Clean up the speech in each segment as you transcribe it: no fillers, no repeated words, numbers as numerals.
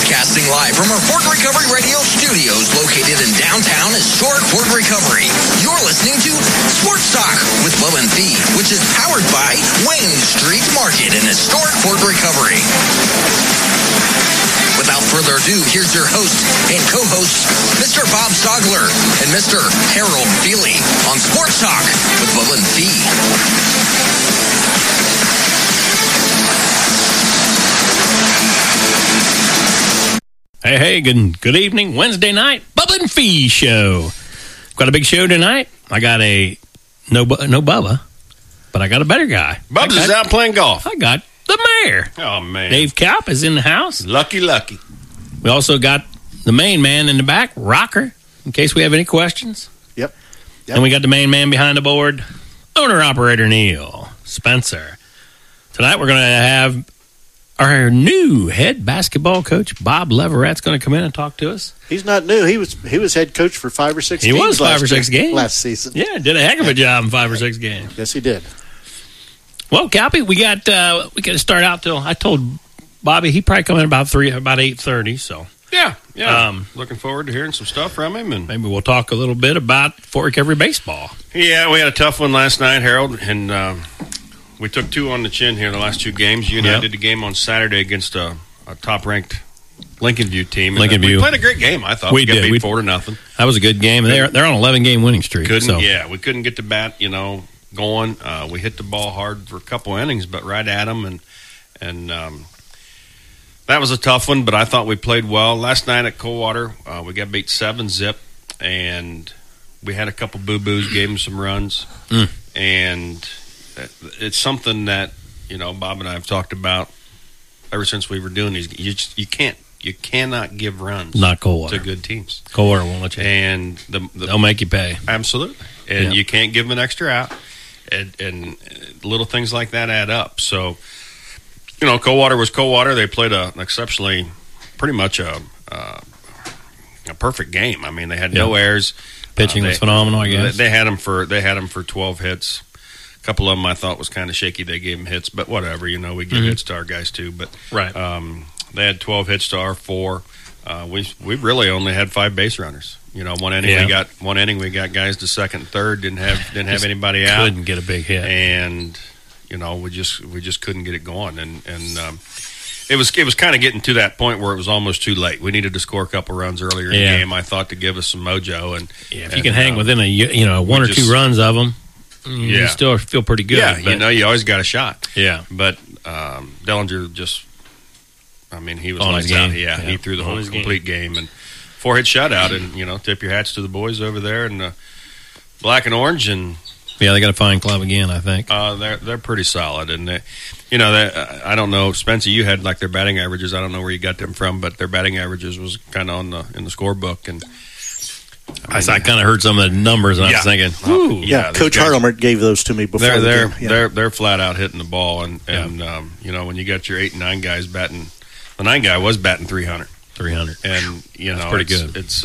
Broadcasting live from our Fort Recovery Radio studios located in downtown historic Fort Recovery. You're listening to Sports Talk with Will and Fee, which is powered by Wayne Street Market in historic Fort Recovery. Without further ado, here's your host and co-host, Mr. Bob Stogler and Mr. Harold Feely on Sports Talk with Will and Fee. Hey, good evening. Wednesday night, Bubba and Fee show. Got a big show tonight. I got no Bubba, but I got a better guy. Bubba's is out playing golf. I got the mayor. Oh, man. Dave Kaup is in the house. Lucky. We also got the main man in the back, Rocker, in case we have any questions. Yep. And we got the main man behind the board, owner-operator Neil Spencer. Tonight we're going to have our new head basketball coach, Bob Leverett's going to come in and talk to us. He's not new. He was head coach for 5 or 6 games. He was 5 or 6 games last season. Yeah, did a heck of a job in 5 or 6 games. Yes, he did. Well, Cappy, we got to start out till I told Bobby he probably come in about 8:30. So yeah. Looking forward to hearing some stuff from him, and maybe we'll talk a little bit about Fort Recovery baseball. Yeah, we had a tough one last night, Harold, and we took 2 on the chin here in the last 2 games. You and I did the game on Saturday against a top-ranked Lincoln View team. And we played a great game, I thought. We got beat 4-0. That was a good game. They're on an 11-game winning streak. We couldn't get the bat, going. We hit the ball hard for a couple innings, but right at them, and that was a tough one. But I thought we played well last night at Coldwater. We got beat 7-0, and we had a couple boo-boos, gave them some runs, and it's something that Bob and I have talked about ever since we were doing these. You cannot give runs to good teams. Coldwater won't let you, and they'll make you pay. Absolutely, and you can't give them an extra out, and little things like that add up. So, Coldwater was Coldwater. They played pretty much a perfect game. I mean, they had no errors. Pitching was phenomenal. I guess they had them for 12 hits. A couple of them I thought was kind of shaky. They gave them hits, but whatever. We give hits to our guys too. But they had 12 hits to our 4. We really only had 5 base runners. One inning we got guys to second, and third. Didn't have anybody out. Couldn't get a big hit, and we just couldn't get it going. And it was kind of getting to that point where it was almost too late. We needed to score a couple runs earlier in the game, I thought, to give us some mojo. And if you can hang within 1 or 2 runs of them. You still feel pretty good. Yeah, but, you always got a shot. Yeah. But Dellinger just, he was on lights out. Yeah, he threw the whole complete game. And 4-hit shutout. And, tip your hats to the boys over there in black and orange. And yeah, they got a fine club again, I think. They're pretty solid. And, I don't know, Spencer, you had their batting averages. I don't know where you got them from, but their batting averages was kind of in the scorebook. And I kind of heard some of the numbers, and I was thinking, ooh. Yeah, Coach Harlemert gave those to me before the game. They're flat out hitting the ball, and when you got your 8 and 9 guys batting, the 9 guy was batting 300, and that's pretty good. It's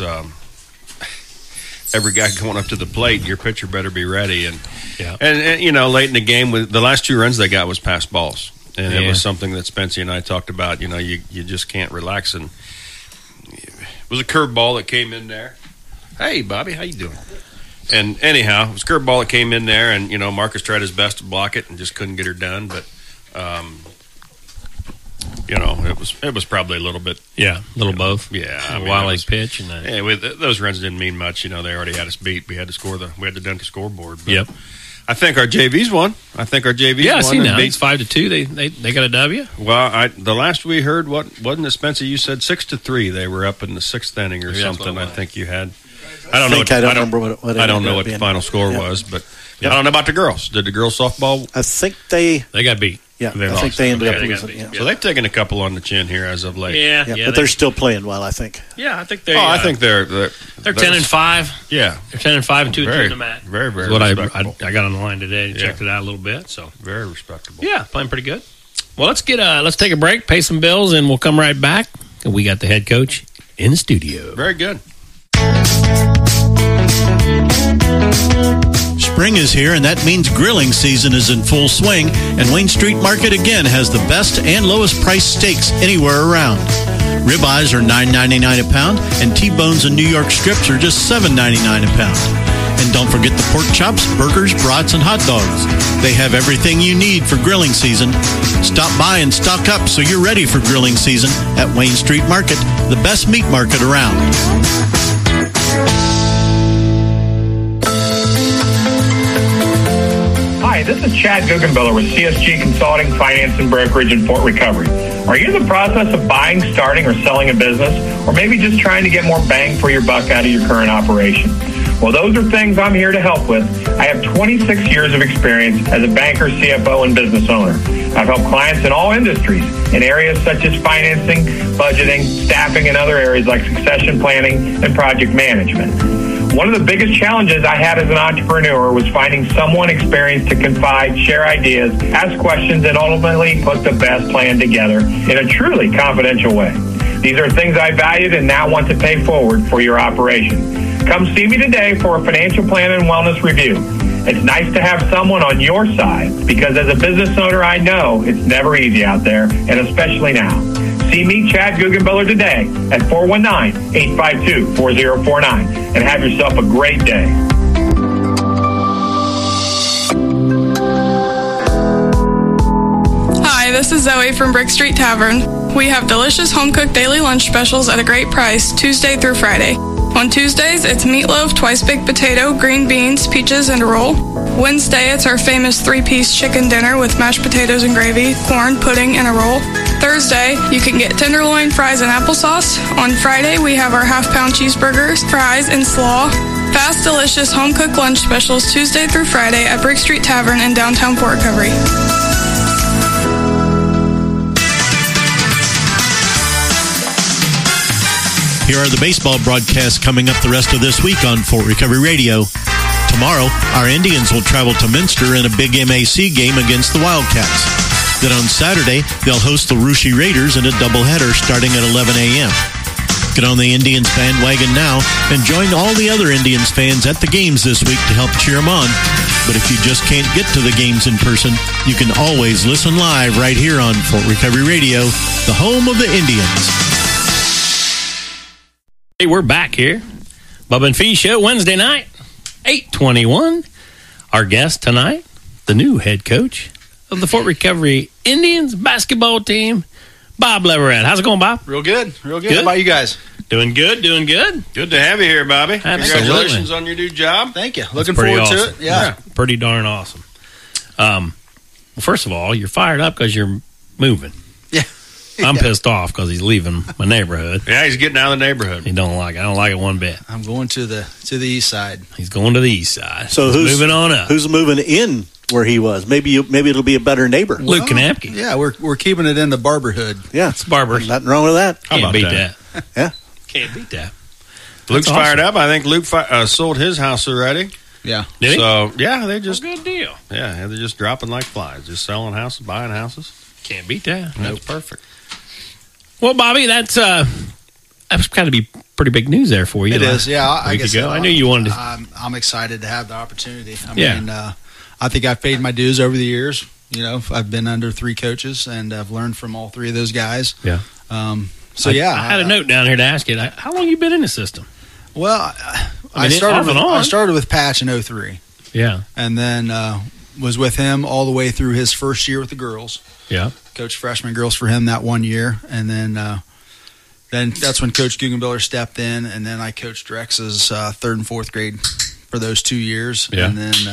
every guy going up to the plate, your pitcher better be ready, and late in the game, the last 2 runs they got was pass balls, and it was something that Spencer and I talked about. You just can't relax, and it was a curveball that came in there. Hey, Bobby, how you doing? And anyhow, it was a curveball that came in there, and, Marcus tried his best to block it and just couldn't get her done. But, it was probably a little bit. Yeah, a little both. Yeah. Wiley's pitch. And those runs didn't mean much. They already had us beat. We had to dent the scoreboard. But yep. I think our JVs won. Yeah, I see now. It's 5-2. They got a W. Well, the last we heard, wasn't it, Spencer? You said 6-3. They were up in the 6th inning or something. I think you had. I don't know what the final score was, but I don't know about the girls. Did the girls softball? I think they got beat. Yeah, I think they ended up losing. So they've taken a couple on the chin here as of late. Yeah, but they're still playing well, I think. Yeah, I think they. I think they're 10-5. Yeah, they're 10-5 and 2 in the mat. Very, very. What I got on the line today and checked it out a little bit. So very respectable. Yeah, playing pretty good. Well, let's take a break, pay some bills, and we'll come right back. And we got the head coach in the studio. Very good. Spring is here, and that means grilling season is in full swing, and Wayne Street Market again has the best and lowest price steaks anywhere around. Ribeyes are $9.99 a pound, and T-bones and New York strips are just $7.99 a pound. And don't forget the pork chops, burgers, brats, and hot dogs. They have everything you need for grilling season. Stop by and stock up so you're ready for grilling season at Wayne Street Market, the best meat market around. Hi, this is Chad Guggenbiller with CSG Consulting, Finance, and Brokerage in Fort Recovery. Are you in the process of buying, starting, or selling a business? Or maybe just trying to get more bang for your buck out of your current operation? Well, those are things I'm here to help with. I have 26 years of experience as a banker, CFO, and business owner. I've helped clients in all industries in areas such as financing, budgeting, staffing, and other areas like succession planning and project management. One of the biggest challenges I had as an entrepreneur was finding someone experienced to confide, share ideas, ask questions, and ultimately put the best plan together in a truly confidential way. These are things I valued and now want to pay forward for your operation. Come see me today for a financial plan and wellness review. It's nice to have someone on your side because as a business owner, I know it's never easy out there, and especially now. See me, Chad Guggenbiller, today at 419-852-4049 and have yourself a great day. Hi, this is Zoe from Brick Street Tavern. We have delicious home-cooked daily lunch specials at a great price, Tuesday through Friday. On Tuesdays, it's meatloaf, twice baked potato, green beans, peaches, and a roll. Wednesday, it's our famous 3-piece chicken dinner with mashed potatoes and gravy, corn, pudding, and a roll. Thursday, you can get tenderloin, fries, and applesauce. On Friday, we have our half-pound cheeseburgers, fries, and slaw. Fast, delicious home-cooked lunch specials Tuesday through Friday at Brick Street Tavern in downtown Fort Recovery. Here are the baseball broadcasts coming up the rest of this week on Fort Recovery Radio. Tomorrow, our Indians will travel to Minster in a big MAC game against the Wildcats. Then on Saturday, they'll host the Russia Raiders in a doubleheader starting at 11 a.m. Get on the Indians bandwagon now and join all the other Indians fans at the games this week to help cheer them on. But if you just can't get to the games in person, you can always listen live right here on Fort Recovery Radio, the home of the Indians. Hey, we're back here. Bubba and Fee Show, Wednesday night, 8:21. Our guest tonight, the new head coach of the Fort Recovery Indians basketball team, Bob Leverett. How's it going, Bob? Real good. How about you guys? Doing good. Good to have you here, Bobby. Absolutely. Congratulations on your new job. Thank you. Looking forward to it. Yeah. Pretty darn awesome. Well, first of all, you're fired up because you're moving. Yeah. I'm pissed off because he's leaving my neighborhood. Yeah, he's getting out of the neighborhood. He don't like it. I don't like it one bit. I'm going to the east side. He's going to the east side. So he's moving on up? Who's moving in where he was? Maybe it'll be a better neighbor. Luke Knapke. Yeah, we're keeping it in the barberhood. Yeah, it's barbers. Nothing wrong with that. Can't beat that. Yeah, can't beat that. Luke's fired up. I think Luke sold his house already. Yeah. Did he? So yeah, they just good deal. Yeah, they're just dropping like flies, just selling houses, buying houses. Can't beat that. That's perfect. Well, Bobby, that's got to be pretty big news there for you. It is, yeah. I guess I knew you wanted to. I'm excited to have the opportunity. I mean, I think I've paid my dues over the years. You know, I've been under 3 coaches, and I've learned from all 3 of those guys. Yeah. I had a note down here to ask you. How long you been in the system? Well, I started with Patch in 2003. Yeah. And then was with him all the way through his first year with the girls. Yeah. Coached freshman girls for him that 1 year, and then that's when Coach Guggenbiller stepped in, and then I coached Rex's 3rd and 4th grade for those 2 years, yeah.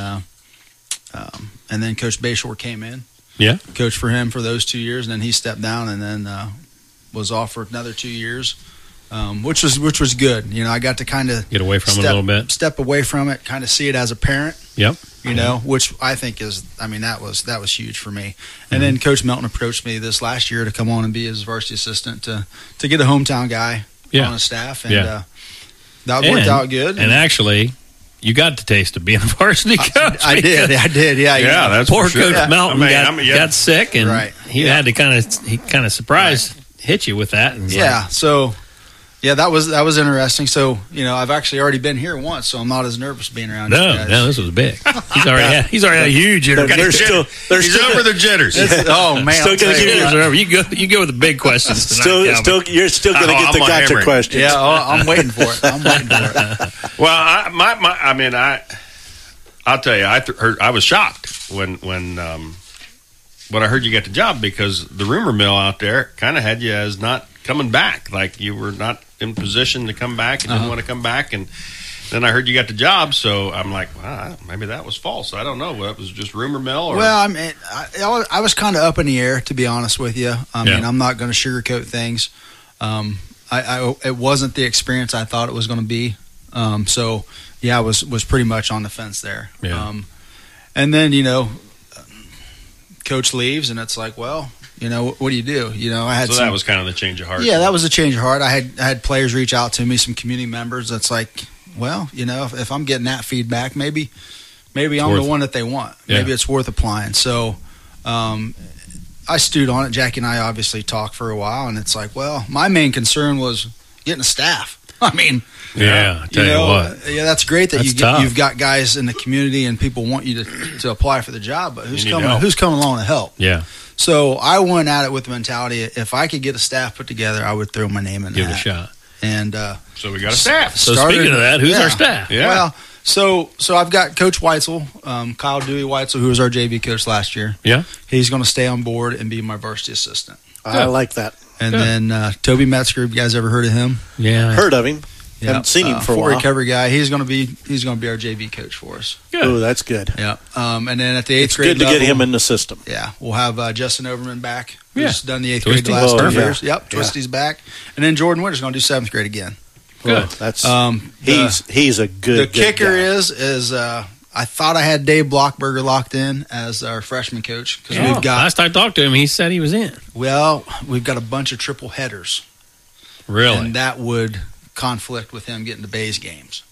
and then Coach Bayshore came in, yeah, coached for him for those 2 years, and then he stepped down, and then was off for another 2 years, which was good. You know, I got to kind of get away from it a little bit, step away from it, kind of see it as a parent. Yep. You know, which I think that was huge for me. And then Coach Melton approached me this last year to come on and be his varsity assistant to get a hometown guy on his staff, and that worked out good. And actually, you got the taste of being a varsity coach. I did. Yeah. Yeah, that's poor sure. Coach Melton got sick, and he had to kind of hit you with that. And so Yeah, that was interesting. So, I've actually already been here once, so I'm not as nervous being around you guys. No, this was big. He's already had a huge introduction. He's over the jitters. Oh man, still gonna give you go with the big questions tonight. You're still going to get the gotcha questions. Yeah, I'm waiting for it. Well, I'll tell you, I was shocked when I heard you got the job, because the rumor mill out there kind of had you as not coming back, like you were not in position to come back and didn't want to come back, and then I heard you got the job, so I'm like, well, maybe that was false. I don't know. It was just rumor mill. Or... Well, I mean, I was kind of up in the air, to be honest with you. I mean, I'm not going to sugarcoat things. It wasn't the experience I thought it was going to be. So yeah, I was pretty much on the fence there. Yeah. And then coach leaves, and it's like, well, what do you do? I had that was kind of the change of heart. Yeah, that was a change of heart. I had players reach out to me, some community members. That's like, well, if I'm getting that feedback, maybe I'm the one that they want. Yeah. Maybe it's worth applying. So I stewed on it. Jackie and I obviously talked for a while, and it's like, well, my main concern was getting a staff. I mean, yeah, tell you what. Yeah, that's great that That's you've got guys in the community and people want you to apply for the job, but who's coming along to help? Yeah. So I went at it with the mentality, if I could get a staff put together, I would throw my name in Give that. it a shot. And so we got a staff. So speaking of that, who's our staff? Yeah. Well, so I've got Coach Weitzel, Kyle Dewey Weitzel, who was our JV coach last year. Yeah. He's going to stay on board and be my varsity assistant. I like that. And then Toby Metzger, you guys ever heard of him? Yeah. Heard of him. Yeah. Haven't seen him for a Fort while. Recovery guy. He's going to be our JV coach for us. Oh, that's good. Yeah. And then at the 8th grade Good to level, get him in the system. Yeah, we'll have Justin Overman back. Yeah. Who's done the 8th grade the Twisty. last 2 yeah. years. Yep, Twisty's back. And then Jordan Winter's going to do 7th grade again. Good. That's The he's a good. kicker guy. is I thought I had Dave Blockberger locked in as our freshman coach, because we've got last I talked to him, he said he was in. we've got a bunch of triple headers, Really? and that would conflict with him getting to Bay's games.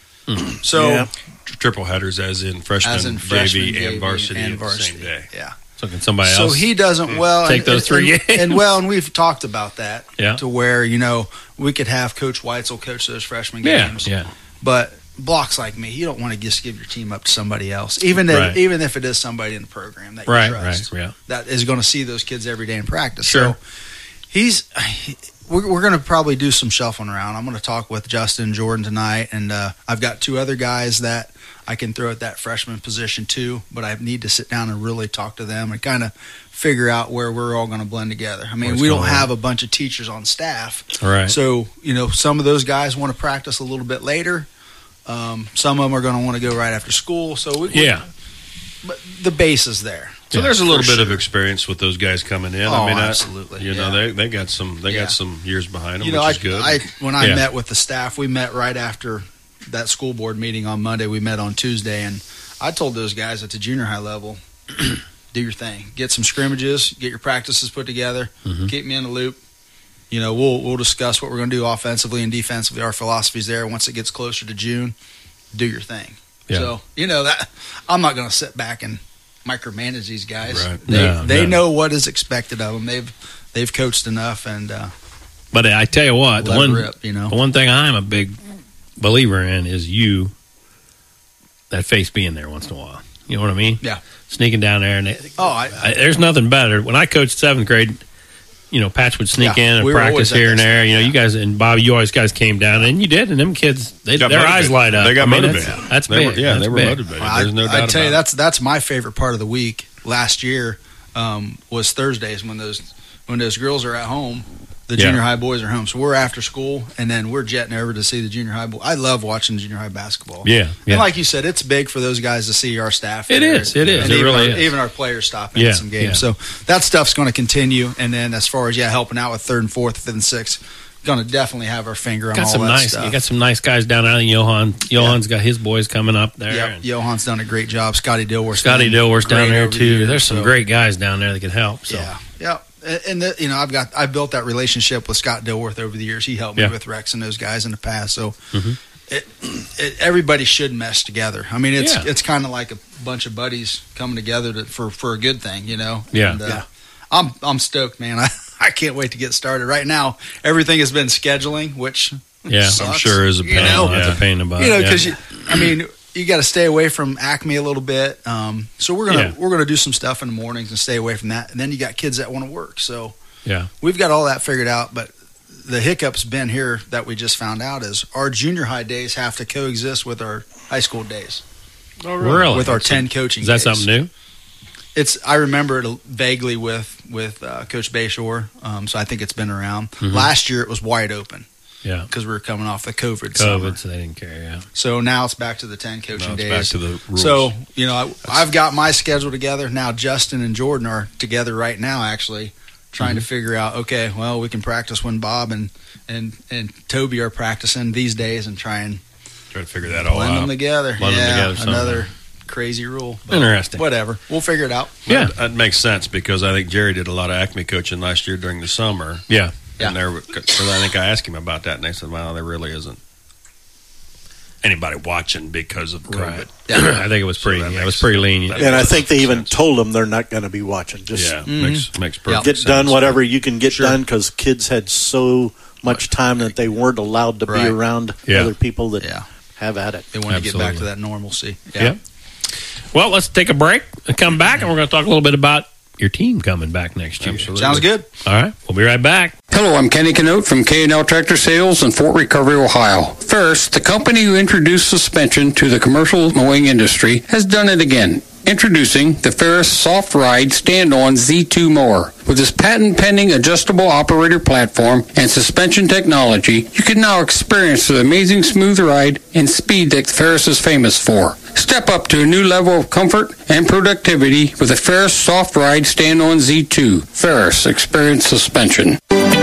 So Yeah. Triple headers as in freshman, freshman, JV, and varsity and at the varsity. same day. Yeah. So can somebody So else he doesn't take those 3 games? and we've talked about that. Yeah. To where we could have Coach Weitzel coach those freshman Yeah, games. yeah. But blocks like me, you don't want to just give your team up to somebody else, even if it is somebody in the program that you trust, Right, yeah. that is going to see those kids every day in practice. Sure. So we're going to probably do some shuffling around. I'm going to talk with Justin and Jordan tonight, and I've got 2 other guys that I can throw at that freshman position too, but I need to sit down and really talk to them and kind of figure out where we're all going to blend together. I mean, we don't have a bunch of teachers on staff. Right. So, some of those guys want to practice a little bit later. Some of them are going to want to go right after school. So, but the base is there. So there's a little bit of experience with those guys coming in. Oh, I mean, absolutely. They got some years behind them, which is good. When I met with the staff, we met right after that school board meeting on Monday. We met on Tuesday, and I told those guys at the junior high level, do your thing. Get some scrimmages, get your practices put together, keep me in the loop. We'll discuss what we're going to do offensively and defensively. Our philosophy's there. Once it gets closer to June, do your thing. Yeah. So, that I'm not going to sit back and micromanage these guys. Right. They know what is expected of them. They've coached enough, and But I tell you what, the one thing I'm a big believer in is that face being there once in a while. You know what I mean? Yeah. Sneaking down there, and there's nothing better. When I coached 7th grade, Patch would sneak in and we were practice always at here and that there. stuff, You guys and Bobby, you always guys came down, and you did, and them kids, their eyes light up. They got motivated. That's big. They were motivated. There's no doubt I tell you, about it. that's my favorite part of the week. Last year was Thursdays when those girls are at home. The junior high boys are home, so we're after school, and then we're jetting over to see the junior high boys. I love watching junior high basketball. Yeah. And like you said, it's big for those guys to see our staff. It is. And It even really is. Even our players stopping at some games. So that stuff's going to continue. And then as far as helping out with 3rd and 4th, 5th and 6th, going to definitely have our finger on all that stuff. You got some nice guys down there. Johan. Johan's got his boys coming up there. Yeah, Johan's done a great job. Scotty Dilworth's down there too. There's some so. great guys down there that can help. So. Yeah. And I've built that relationship with Scott Dilworth over the years. He helped me with Rex and those guys in the past. So everybody should mesh together. I mean, it's kind of like a bunch of buddies coming together for a good thing, Yeah. And, I'm stoked, man. I can't wait to get started. Right now, everything has been scheduling, which sucks, I'm sure is a pain. It's a pain about it. Because you got to stay away from Acme a little bit. So we're gonna do some stuff in the mornings and stay away from that. And then you got kids that want to work. So we've got all that figured out. But the hiccup's been here that we just found out is our junior high days have to coexist with our high school days. Oh, really? With our 10 coaching days. Is that something new? I remember it vaguely with Coach Bayshore, so I think it's been around. Mm-hmm. Last year it was wide open. Yeah, because we were coming off the COVID summer. So they didn't care. Yeah. So now it's back to the 10 coaching days. Back to the rules. So I've got my schedule together now. Justin and Jordan are together right now, actually trying to figure out. Okay, well, we can practice when Bob and Toby are practicing these days, and try to figure that all out. Blend them together. Blend them together. Another crazy rule. Interesting. Whatever. We'll figure it out. Yeah, that makes sense because I think Jerry did a lot of Acme coaching last year during the summer. Yeah. And so I think I asked him about that, and they said, "Well, there really isn't anybody watching because of COVID." Right. Yeah. I think it was pretty. It was pretty lenient. And I think they even told them they're not going to be watching. Just makes perfect get sense. done whatever you can get done because kids had so much time that they weren't allowed to be around other people that have at it. They want to get back to that normalcy. Yeah. Well, let's take a break and come back, and we're going to talk a little bit about your team coming back next year. Absolutely. Sounds good. All right. We'll be right back. Hello, I'm Kenny Canote from K&L Tractor Sales in Fort Recovery, Ohio. First, the company who introduced suspension to the commercial mowing industry has done it again. Introducing the Ferris Soft Ride Stand-On Z2 Mower. With its patent-pending adjustable operator platform and suspension technology, you can now experience the amazing smooth ride and speed that Ferris is famous for. Step up to a new level of comfort and productivity with the Ferris Soft Ride Stand-On Z2. Ferris Experience Suspension.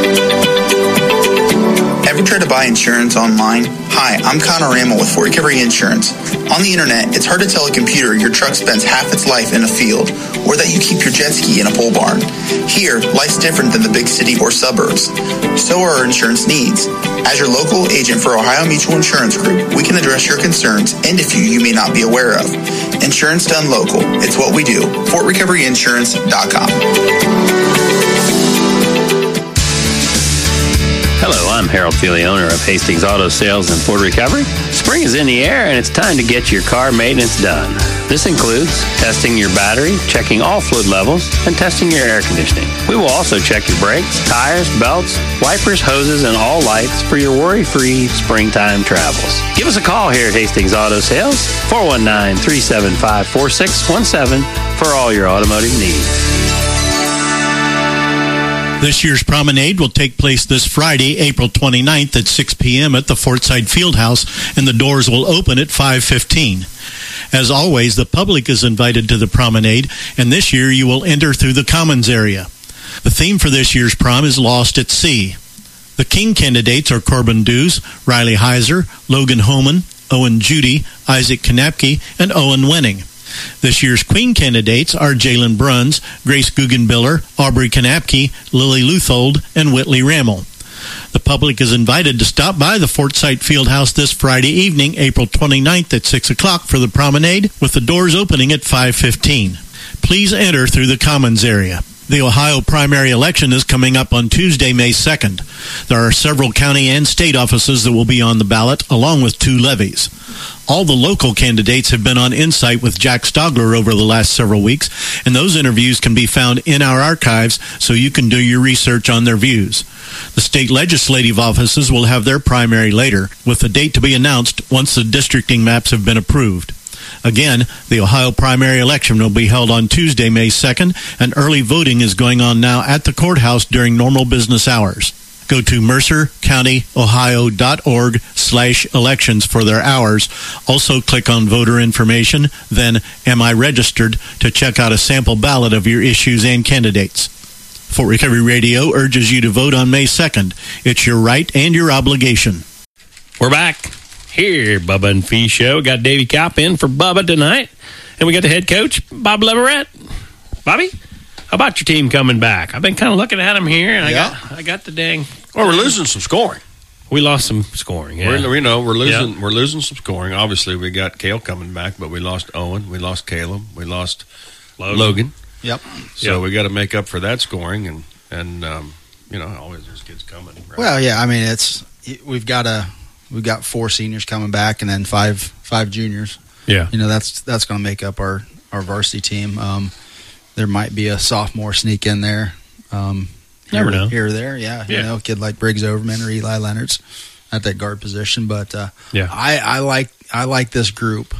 Ever try to buy insurance online? Hi, I'm Connor Ramel with Fort Recovery Insurance. On the internet, it's hard to tell a computer your truck spends half its life in a field, or that you keep your jet ski in a pole barn. Here, life's different than the big city or suburbs. So are our insurance needs. As your local agent for Ohio Mutual Insurance Group, we can address your concerns and a few you may not be aware of. Insurance done local. It's what we do. FortRecoveryInsurance.com. Hello, I'm Harold Feely, owner of Hastings Auto Sales in Fort Recovery. Spring is in the air and it's time to get your car maintenance done. This includes testing your battery, checking all fluid levels, and testing your air conditioning. We will also check your brakes, tires, belts, wipers, hoses, and all lights for your worry-free springtime travels. Give us a call here at Hastings Auto Sales, 419-375-4617 for all your automotive needs. This year's promenade will take place this Friday, April 29th at 6 p.m. at the Fortside Fieldhouse, and the doors will open at 5:15. As always, the public is invited to the promenade, and this year you will enter through the Commons area. The theme for this year's prom is Lost at Sea. The King candidates are Corbin Dews, Riley Heiser, Logan Homan, Owen Judy, Isaac Kanapke, and Owen Wenning. This year's Queen candidates are Jalen Bruns, Grace Guggenbiller, Aubrey Kanapke, Lily Luthold, and Whitley Rammel. The public is invited to stop by the Fortside Fieldhouse this Friday evening, April 29th at 6 o'clock for the promenade, with the doors opening at 5:15. Please enter through the Commons area. The Ohio primary election is coming up on Tuesday, May 2nd. There are several county and state offices that will be on the ballot, along with 2 levies. All the local candidates have been on Insight with Jack Stogler over the last several weeks, and those interviews can be found in our archives so you can do your research on their views. The state legislative offices will have their primary later, with the date to be announced once the districting maps have been approved. Again, the Ohio primary election will be held on Tuesday, May 2nd, and early voting is going on now at the courthouse during normal business hours. Go to mercercountyohio.org/elections for their hours. Also click on voter information, then Am I Registered to check out a sample ballot of your issues and candidates. Fort Recovery Radio urges you to vote on May 2nd. It's your right and your obligation. We're back here, Bubba and Fee Show. Got Davey Kopp in for Bubba tonight, and we got the head coach, Bob Leverett. Bobby, how about your team coming back? I've been kind of looking at them here, and I got the dang. Well, we're losing some scoring. We lost some scoring. Yeah. We're losing some scoring. Obviously, we got Cale coming back, but we lost Owen, we lost Caleb, we lost Logan. Yep. So we got to make up for that scoring, and always there's kids coming. Right? Well, yeah, I mean, we've got 4 seniors coming back and then five juniors. Yeah, that's going to make up our varsity team. There might be a sophomore sneak in there. Never know. Here or there, yeah. A kid like Briggs Overman or Eli Leonard's at that guard position. But I like this group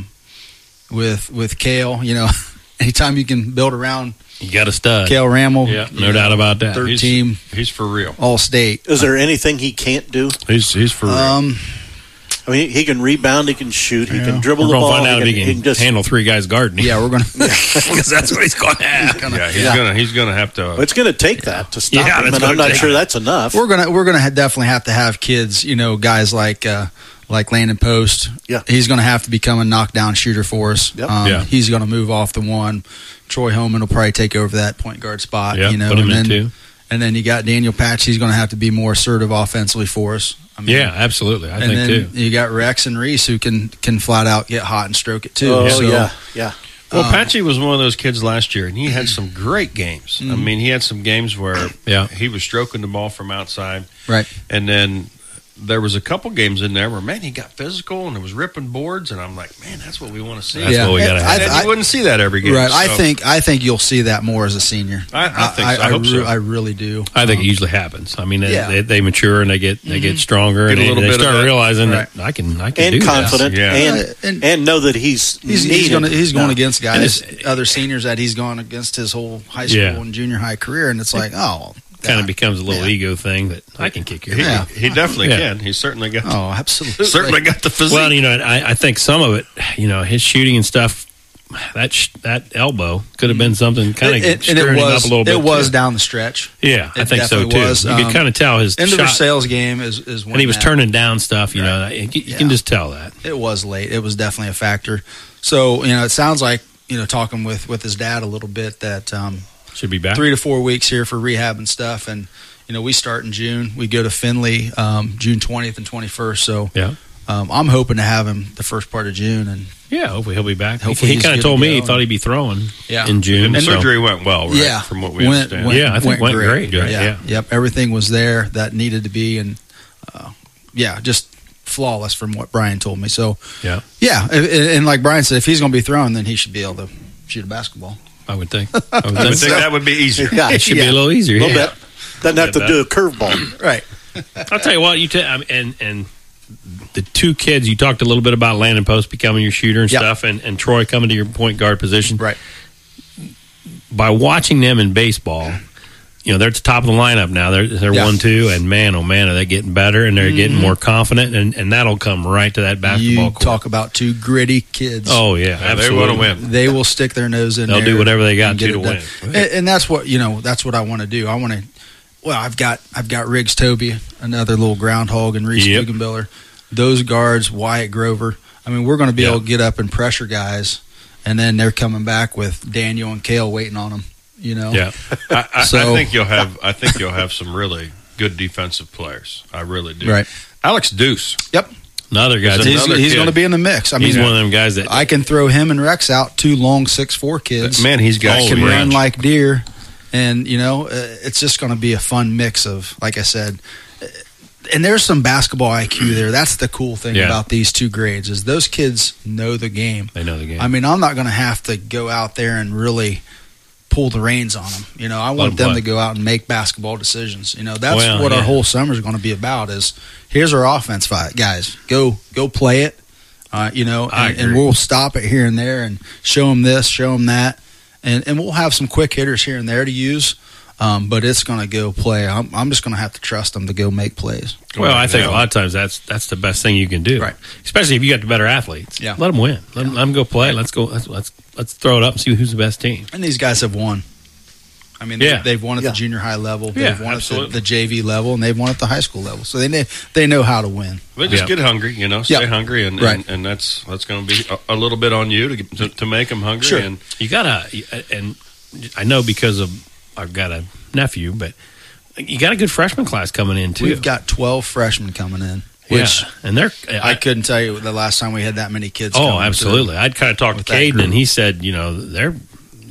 with Cale. Anytime you can build around, you got a stud. Cale Rammel. Yeah, no doubt about that. Third team. He's for real. All state. Is there anything he can't do? He's for real. I mean, he can rebound, he can shoot, he can dribble the ball. We're going to find out if he can just handle 3 guys guarding. Yeah, we're going to, because that's what he's going to have. He's going to have to. It's going to take that to stop him, and I'm not sure that's enough. We're going to definitely have to have kids, guys like Landon Post. Yeah, he's going to have to become a knockdown shooter for us. Yep. He's going to move off the one. Troy Homan will probably take over that point guard spot. Put him in too. And then you got Daniel Patch. He's going to have to be more assertive offensively for us. Absolutely. I think too. You got Rex and Reese who can flat out get hot and stroke it too. Oh, yeah. Well, Patchy was one of those kids last year, and he had some great games. I mean, he had some games where he was stroking the ball from outside. Right. And then there was a couple games in there where, man, he got physical and it was ripping boards, and I'm like, man, that's what we want to see. That's what we got to have. You wouldn't see that every game. Right. So. I think you'll see that more as a senior. I think so. I hope so. I really do. I think it usually happens. I mean, they mature and they get stronger, and they start realizing that I can and do confident, this. and know that he's going against guys, other seniors that he's gone against his whole high school and junior high career, and it's like, kind of becomes a little ego thing that I can kick your ass. He definitely can. He certainly got. Absolutely. Certainly got the physique. Well, I think some of it, his shooting and stuff, that elbow could have been something kind of stirring up a little bit. It was down the stretch. Yeah, I think so too. Was. You could kind of tell his end of shot, sales game is when and he was turning down stuff. You can just tell that it was late. It was definitely a factor. So it sounds like talking with his dad a little bit that. Should be back 3 to 4 weeks here for rehab and stuff, and we start in June. We go to Findlay June 20th and 21st. So I'm hoping to have him the first part of June, and hopefully he'll be back. Hopefully he kind of told me he thought he'd be throwing in June. And surgery went well, right? Yeah, from what we understand. I think went great. Yep, everything was there that needed to be, and just flawless from what Brian told me. So and like Brian said, if he's going to be throwing, then he should be able to shoot a basketball. I would think. I would think that would be easier. Yeah, it should be a little easier. A little bit. Doesn't have to do a curveball. Right. I'll tell you what. And the 2 kids you talked a little bit about, Landon Post becoming your shooter and stuff, and Troy coming to your point guard position. Right. By watching them in baseball, they're at the top of the lineup now. They're 1-2, and man, oh man, are they getting better, and they're getting more confident, and that'll come right to that basketball court. Talk about 2 gritty kids. Oh yeah, absolutely. They want to win. They will stick their nose in. They'll do whatever they got to win. And that's what that's what I want to do. I want to. Well, I've got Riggs Toby, another little groundhog, and Reese Guggenbiller. Those guards, Wyatt Grover. I mean, we're going to be able to get up and pressure guys, and then they're coming back with Daniel and Cale waiting on them. Yeah, I think you'll have some really good defensive players. I really do. Right, Alex Deuce. Yep, another guy. He's going to be in the mix. I mean, he's one of them guys that I can throw him and Rex out, 2 long 6'4" kids. Man, he's got can run like deer, and it's just going to be a fun mix of, like I said. And there's some basketball IQ there. That's the cool thing about these 2 grades is those kids know the game. They know the game. I mean, I'm not going to have to go out there and really pull the reins on them. I want them to go out and make basketball decisions. That's what our whole summer is going to be about is here's our offense fight. Guys, go play it, and we'll stop it here and there and show them this, show them that. And we'll have some quick hitters here and there to use. But it's going to go play. I'm just going to have to trust them to go make plays. Well, I think a lot of times that's the best thing you can do, right? Especially if you got the better athletes. Yeah, let them win. Let them go play. Let's go. Let's throw it up and see who's the best team. And these guys have won. I mean, they've won at the junior high level. They've won at the JV level, and they've won at the high school level. So they know how to win. They just get hungry, stay hungry, and that's going to be a little bit on you to make them hungry. Sure. And you gotta. And I know because I've got a nephew, but you got a good freshman class coming in too. We've got 12 freshmen coming in. Which and I couldn't tell you the last time we had that many kids. Oh, absolutely. I'd kind of talked to Caden, and he said, they're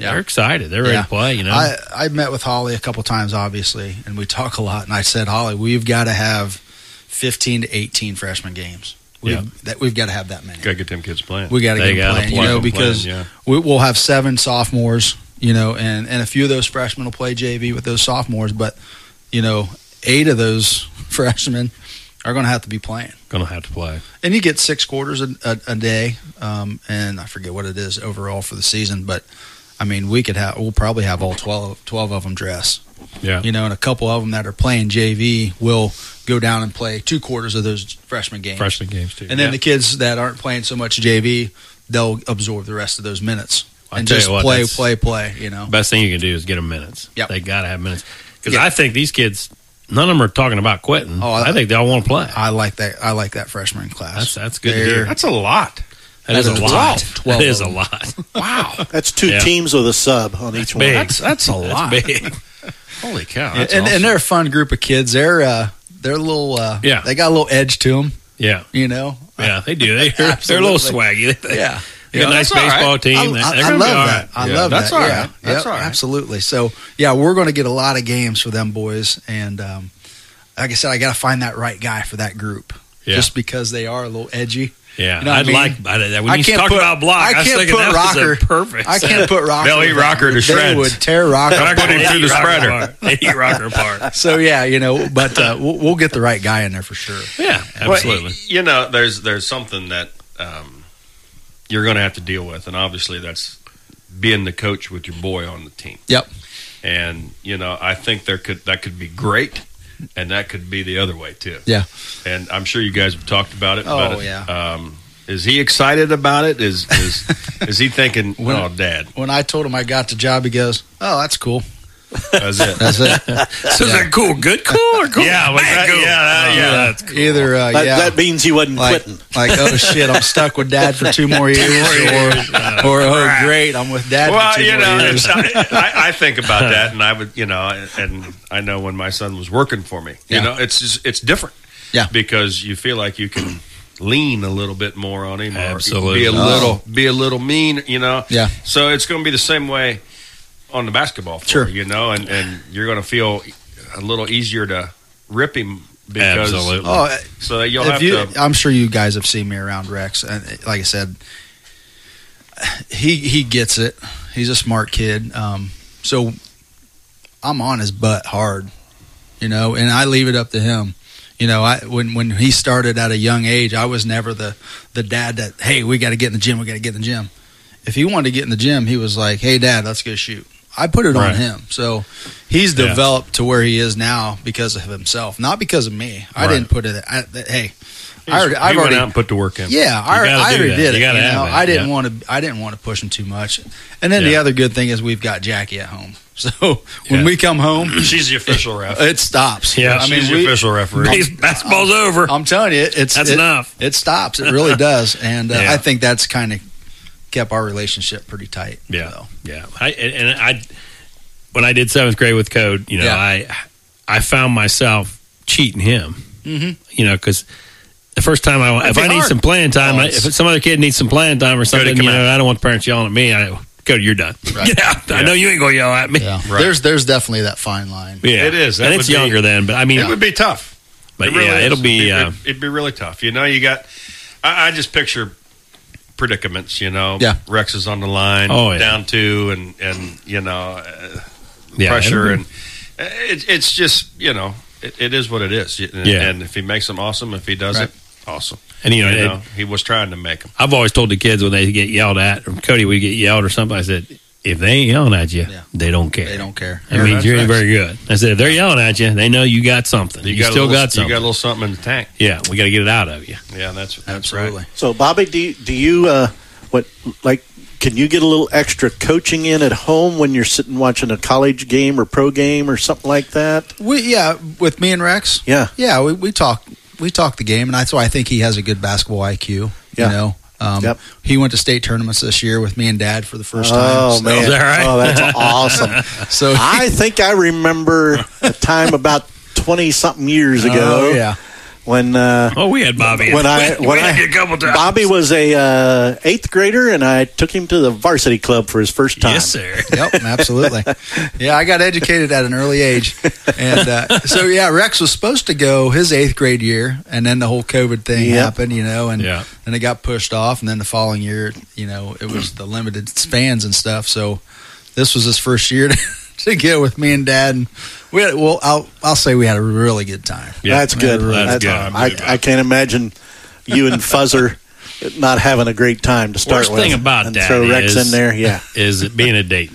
They're excited. They're ready to play, you know. I met with Holly a couple times, obviously, and we talk a lot. And I said, Holly, we've got to have 15 to 18 freshman games. We've got to have that many. Got to get them kids playing. We got to get them playing, you know, because we'll have 7 sophomores, you know, and a few of those freshmen will play JV with those sophomores, but, you know, 8 of those freshmen are going to have to be playing. Going to have to play. And you get 6 quarters a day, and I forget what it is overall for the season, but, I mean, we'll probably have all 12 of them dress. Yeah. You know, and a couple of them that are playing JV will go down and play 2 quarters of those freshman games. Freshman games, too. And then the kids that aren't playing so much JV, they'll absorb the rest of those minutes. And just play, you know. Best thing you can do is get them minutes. Yep. They got to have minutes. Because I think these kids, none of them are talking about quitting. I think they all want to play. I like that freshman class. That's good to hear. That's a lot. That is a lot. 12 that is a lot. Wow. That's 2 teams with a sub on each one. That's a lot. That's big. Holy cow! And they're a fun group of kids. They're a little they got a little edge to them. Yeah, you know. Yeah, they do. They're a little swaggy. Yeah. They got a nice baseball team. I love that. I love that. That's all right. That's all right. Absolutely. So yeah, we're going to get a lot of games for them boys, and like I said, I got to find that right guy for that group. Yeah. Just because they are a little edgy. Yeah, you know I'd like when you talk about block. I can't put Rocker. Perfect. I can't put Rocker. They'll eat Rocker to shreds. They would tear Rocker. They're not going through the spreader. They eat Rocker apart. So yeah, you know, but we'll get the right guy in there for sure. Yeah, absolutely. Well, you know, there's something that you're going to have to deal with, and obviously that's being the coach with your boy on the team. Yep. And you know, I think that could be great. And that could be the other way too. Yeah, and I'm sure you guys have talked about it. Oh, but, yeah. Is he excited about it? Is he thinking, "Oh, Dad"? When I told him I got the job, he goes, "Oh, that's cool." That's it. That's it. So is that cool? Good cool or cool? Yeah, bad cool? Yeah, that's cool. Either that means he wasn't quitting. Like, oh shit, I'm stuck with Dad for 2 more years, or oh great, I'm with Dad for 2 more years. I think about that, and I would, you know, and I know when my son was working for me, you know, it's different, because you feel like you can lean a little bit more on him, absolutely, or be a little mean, you know, So it's going to be the same way on the basketball floor, you know, and you're going to feel a little easier to rip him because so you'll have to. I'm sure you guys have seen me around Rex, and like I said, he gets it. He's a smart kid, so I'm on his butt hard, you know, and I leave it up to him. You know, when he started at a young age, I was never the dad that, hey, we got to get in the gym. We got to get in the gym. If he wanted to get in the gym, he was like, hey, Dad, let's go shoot. I put it on him. So he's developed to where he is now because of himself, not because of me. I didn't put it. Hey, I've already went out and put the work in. Yeah, I already did it. You know? I didn't want to push him too much. And then the other good thing is we've got Jackie at home. So when we come home, she's the official ref. It stops. Yeah, I mean, she's the official referee. Basketball's over. I'm telling you, that's enough. It stops. It really does. And I think that's kind of kept our relationship pretty tight. Yeah, so. Yeah. When I did 7th grade with Code, you know, I found myself cheating him. Mm-hmm. You know, because the first time if I need some playing time, if some other kid needs some playing time or something, you know, I don't want the parents yelling at me. Cody, you're done. Right. Get out. Yeah. I know you ain't gonna yell at me. Yeah. Right. There's definitely that fine line. Yeah, it is, and it's younger then. But I mean, it would be tough. But it'll be. It'd be really tough. You know, you got. I just picture predicaments. You know, Rex is on the line, down 2, and you know, pressure, and it's just, you know, it is what it is. And if he makes them, awesome. If he doesn't, awesome. And you know, he was trying to make them. I've always told the kids when they get yelled at, or Cody would get yelled or something, I said, if they ain't yelling at you, they don't care. They don't care. That means you ain't very good. I said, if they're yelling at you, they know you got something. You still got something. You got a little something in the tank. Yeah, we got to get it out of you. Yeah, that's absolutely right. So, Bobby, do you can you get a little extra coaching in at home when you're sitting watching a college game or pro game or something like that? With me and Rex. Yeah, we talk the game, and that's why I think he has a good basketball IQ. You know. He went to state tournaments this year with me and Dad for the first time. Oh, man. Is that right? Oh, that's awesome. So I think I remember a time about 20-something years ago when we had Bobby. When I a couple times. Bobby was a 8th grader, and I took him to the varsity club for his first time. Yes, sir. Yep, absolutely. Yeah, I got educated at an early age, and so Rex was supposed to go his 8th grade year, and then the whole COVID thing happened, and it got pushed off, and then the following year, it was the limited spans and stuff. So this was his first year to go with me and Dad, and we had, I'll say we had a really good time. Yeah, that's good. That's good. I can't imagine you and Fuzzer not having a great time to start Worst with. thing about and that throw Rex in there, is it being at Dayton.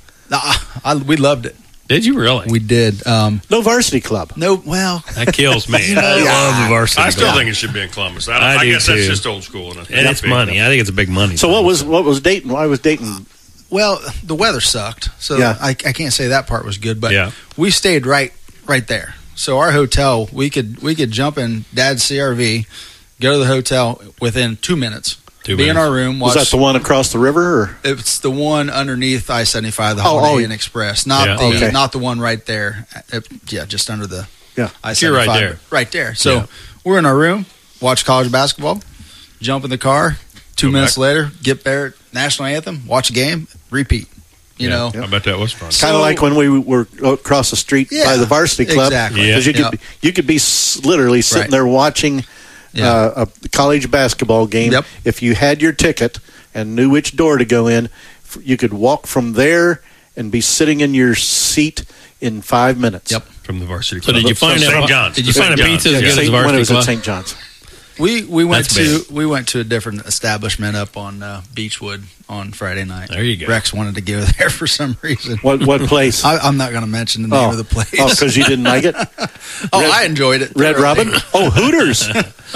We loved it. Did you really? We did. No varsity club. No, well, that kills me. I love the varsity. I still club. think it should be in Columbus. I guess do that's too. just old school, and it's money. I think it's a big money. So what was Dayton? Why was Dayton? Well, the weather sucked, so I can't say that part was good. But we stayed right there. So our hotel, we could jump in Dad's CRV, go to the hotel within 2 minutes. Be in our room. Was that the one across the river? Or? It's the one underneath I-75, the Holiday Inn Express, not the one right there. Just under the I-75. You're right there. Right there. So we're in our room, watch college basketball, jump in the car. 2 minutes later, get there, national anthem, watch a game, repeat. You know, I bet that was fun. Kind of like when we were across the street by the varsity club. Exactly. Because you could be literally sitting there watching a college basketball game. Yep. If you had your ticket and knew which door to go in, you could walk from there and be sitting in your seat in 5 minutes. Yep. From the varsity So club. did you find St. John's? Did you find a pizza as good as the When it varsity was club? at St. John's. We went to a different establishment up on Beechwood on Friday night. There you go. Rex wanted to go there for some reason. What place? I'm not going to mention the name of the place. Oh, because you didn't like it? I enjoyed it. Red Robin? Oh, Hooters.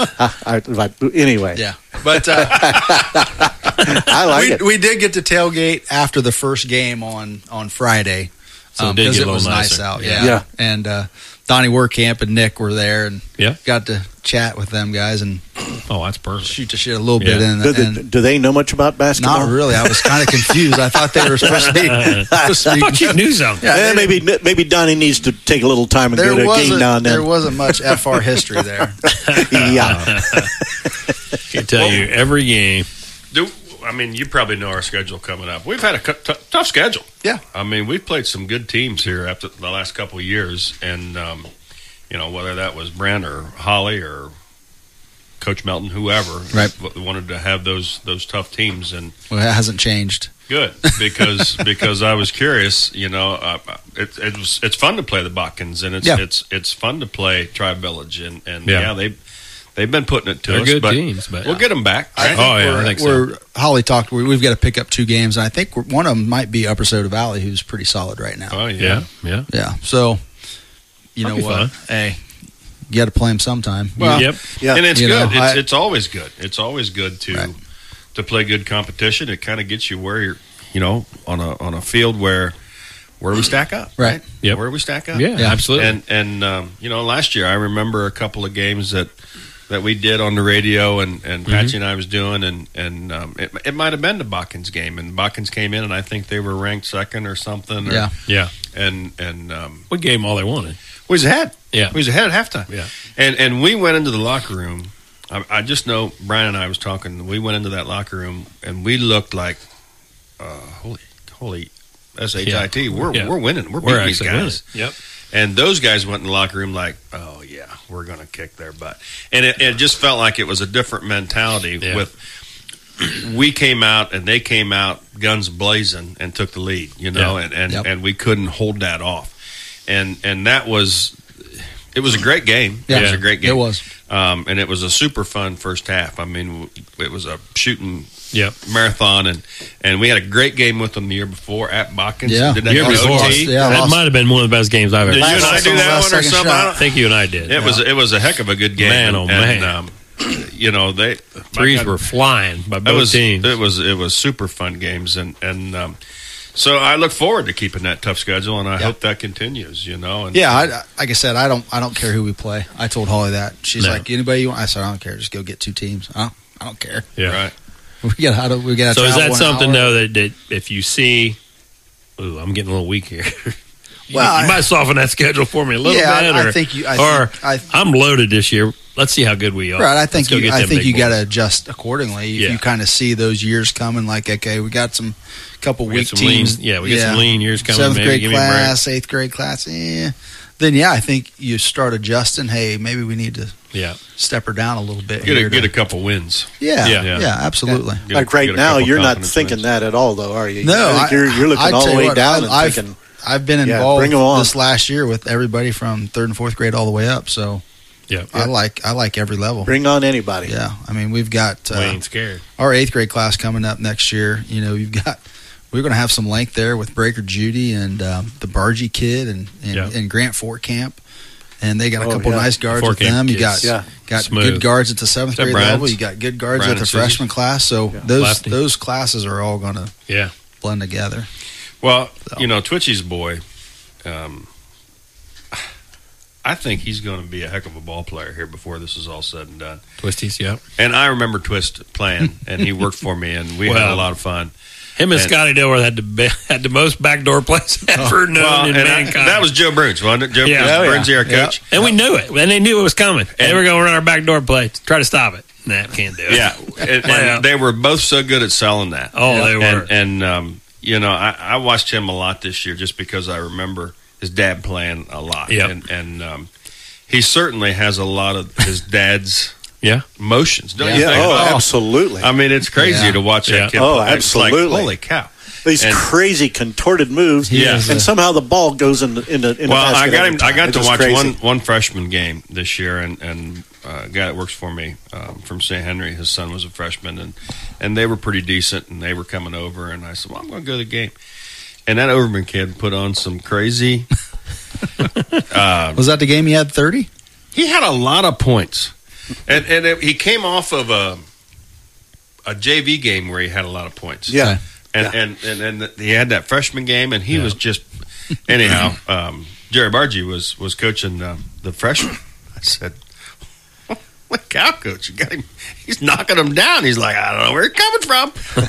Anyway. Yeah, but I like it. We did get to tailgate after the first game on Friday. So it did get a little was nice nicer. out. Yeah. And Donnie Werkamp and Nick were there, and got to chat with them guys and that's perfect. shoot the shit a little bit. And do they know much about basketball? not really. I was kind of confused. I thought they were supposed to be. I thought you knew something. Yeah, maybe Donnie needs to take a little time and go to a game now and then. There wasn't much FR history there. Yeah. I can tell you every game. You probably know our schedule coming up. We've had a tough schedule. Yeah. We've played some good teams here after the last couple of years, and whether that was Brent or Holly or Coach Melton, whoever, wanted to have those tough teams, and it hasn't changed. Good, because I was curious. It's fun to play the Botkins, and it's fun to play Tri-Village, and they've been putting it to They're us. good but teams, but we'll get them back. Right? I think so. Holly talked. We've got to pick up 2 games, and I think one of them might be Upper Soda Valley, who's pretty solid right now. Oh yeah. So you That'd know be what? fun. Hey, you got to play them sometime. Well, Yep. Yeah. And it's You good. know, It's always good. It's always good to play good competition. It kind of gets you where you're, on a field where we stack up. Right. Yep. Where we stack up. Yeah, absolutely. And last year I remember a couple of games that we did on the radio and Patchy and I was doing, and it might have been the Botkins game, and Botkins came in and I think they were ranked second or something. Yeah. And We gave them all they wanted. we was ahead. Yeah. We was ahead at halftime. Yeah. And we went into the locker room. I just know Brian and I was talking. We went into that locker room and we looked like holy SHIT. Yeah. We're winning. We're beating these guys. Winning. Yep. And those guys went in the locker room like, oh yeah, we're going to kick their butt. And it just felt like it was a different mentality. With we came out and they came out guns blazing and took the lead, and we couldn't hold that off. And that was. It was a great game. Yeah. It was a great game. It was. And it was a super fun first half. It was a shooting marathon, and we had a great game with them the year before at Botkins. Yeah. Did that Year go to before. OT? That might have been one of the best games I've ever Did you seen. and I do that one or something? shot. I think you and I did. It was a heck of a good game. Man, oh, man. And, they Threes were flying by both teams. It was super fun games, and so I look forward to keeping that tough schedule, and I hope that continues. And like I said, I don't care who we play. I told Holly that. She's like, anybody you want? I said, I don't care. Just go get 2 teams. I don't care. Yeah. Right. We got to. So is that something though that if you see? Ooh, I'm getting a little weak here. You might soften that schedule for me a little bit. I think you. I'm I'm loaded this year. let's see how good we are. Right. I think Let's go get them big you got to boys. adjust accordingly. If Yeah. you kind of see those years coming, like, okay, we got some couple We weak got some lean- teams. yeah, we got some lean years coming, 7th maybe. grade Give me a break. class, 8th grade class. Then I think you start adjusting. Hey, maybe we need to step her down a little bit. Get a couple wins. Yeah, absolutely. Like right now, you're not thinking that at all, though, are you? No, I think you're looking all the way down and thinking. I've been involved this last year with everybody from 3rd and 4th grade all the way up. So I like every level. Bring on anybody. Yeah, I mean we've got We ain't scared. Our 8th grade class coming up next year. You know, we're going to have some length there with Breaker Judy and the Bargy kid and Grant Fort Camp. And they got a couple nice guards with them. You got good guards at the 7th grade level. You got good guards at the freshman class. So those classes are all going to blend together. Well, Twitchy's boy, I think he's going to be a heck of a ball player here before this is all said and done. Twisties, yeah. And I remember Twist playing, and he worked for me, and we had a lot of fun. Him and Scotty Dilworth had the most backdoor plays ever known in mankind. That was Joe Bruns, wasn't it? Joe Bruns, our coach. And we knew it. And they knew it was coming. And they were going to run our backdoor play to try to stop it. Nah, can't do it. Yeah. And they were both so good at selling that. Oh, they were. And I watched him a lot this year just because I remember his dad playing a lot. Yep. And he certainly has a lot of his dad's motions. Don't you think? Absolutely. I mean, it's crazy to watch that kid play. Absolutely. It's like, holy cow. These crazy contorted moves, and somehow the ball goes in the basket. I got to watch one freshman game this year, and a guy that works for me from St. Henry, his son was a freshman, and they were pretty decent, and they were coming over, and I said, well, I'm going to go to the game. And that Overman kid put on some crazy. Was that the game he had 30? He had a lot of points, and he came off of a JV game where he had a lot of points. Yeah. And he had that freshman game, and he was just anyhow. Jerry Bargy was coaching the freshman. I said, "What cow coach? You got him? He's knocking him down." He's like, "I don't know where he's coming from,"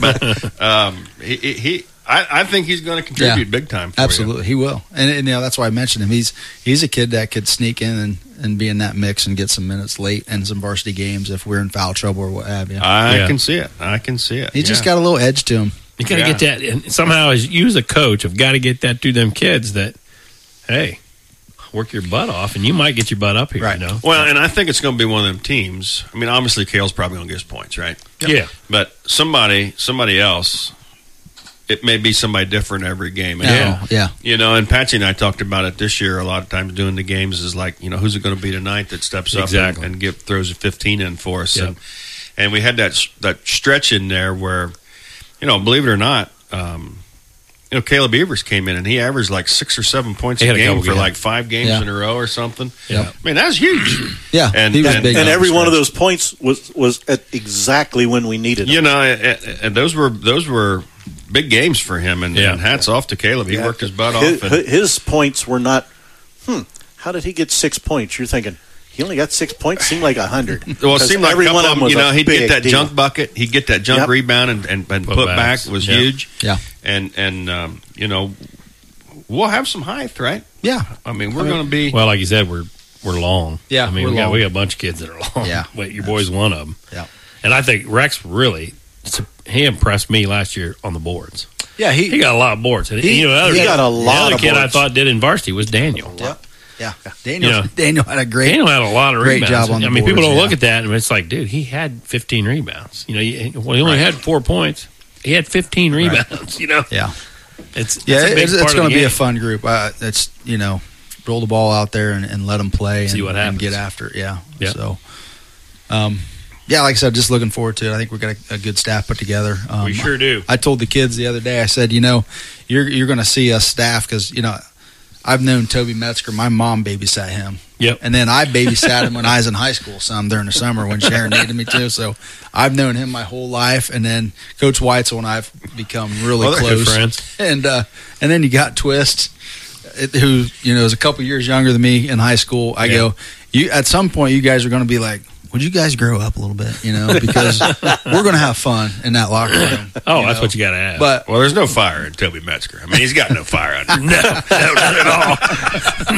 but I think he's going to contribute big time. For Absolutely, he will, and that's why I mentioned him. He's a kid that could sneak in and be in that mix and get some minutes late and some varsity games if we're in foul trouble or what have you. I can see it. He's just got a little edge to him. You got to get that, and somehow, as you as a coach, have got to get that to them kids that, hey, work your butt off, and you might get your butt up here. Right. You know? Well, and I think it's going to be one of them teams. I mean, obviously, Kale's probably going to get his points, right? Yep. Yeah. But somebody else, it may be somebody different every game. And and Patsy and I talked about it this year. A lot of times doing the games is like, who's it going to be tonight that steps up and throws a 15 in for us. Yep. And we had that stretch in there where, believe it or not, Caleb Evers came in and he averaged like 6 or 7 points a game for like 5 games in a row or something. Yep. I mean, that was huge. Yeah, and every one of those points was at exactly when we needed them. And those were big games for him. And hats off to Caleb. He worked his butt off. His points were not. How did he get 6 points? You're thinking. He only got 6 points. Seemed like 100. Well, it seemed like every one of them was he'd get that junk bucket. He'd get that junk rebound and put back was huge. Yeah. And we'll have some height, right? Yeah. I mean, we're going to be. Well, like you said, we're long. Yeah. I mean, we got a bunch of kids that are long. Yeah. But your boy's one of them. Yeah. And I think Rex really, he impressed me last year on the boards. Yeah. He got a lot of boards. And he got a lot the other of kid boards. I thought did in varsity was Daniel. Yep. Yeah, Daniel had a great lot of rebounds. job on the boards, people don't look at that, and it's like, dude, he had 15 rebounds. He only had 4 points. He had 15 rebounds. Yeah, it's going to be a fun group. It's roll the ball out there and let them play See what happens. and get after it. Yeah. Yep. So, like I said, just looking forward to it. I think we've got a good staff put together. We sure do. I told the kids the other day. I said, you're going to see us staff because I've known Toby Metzger. My mom babysat him. Yep. And then I babysat him when I was in high school some during the summer when Sharon needed me to. So I've known him my whole life. And then Coach Weitzel and I've become really close. Good friends. And then you got Twist, who is a couple years younger than me in high school. I go, at some point you guys are going to be like, would you guys grow up a little bit, because we're going to have fun in that locker room. Oh, that's what you got to have. Well, there's no fire in Toby Metzger. I mean, he's got no fire on him. No, not at all.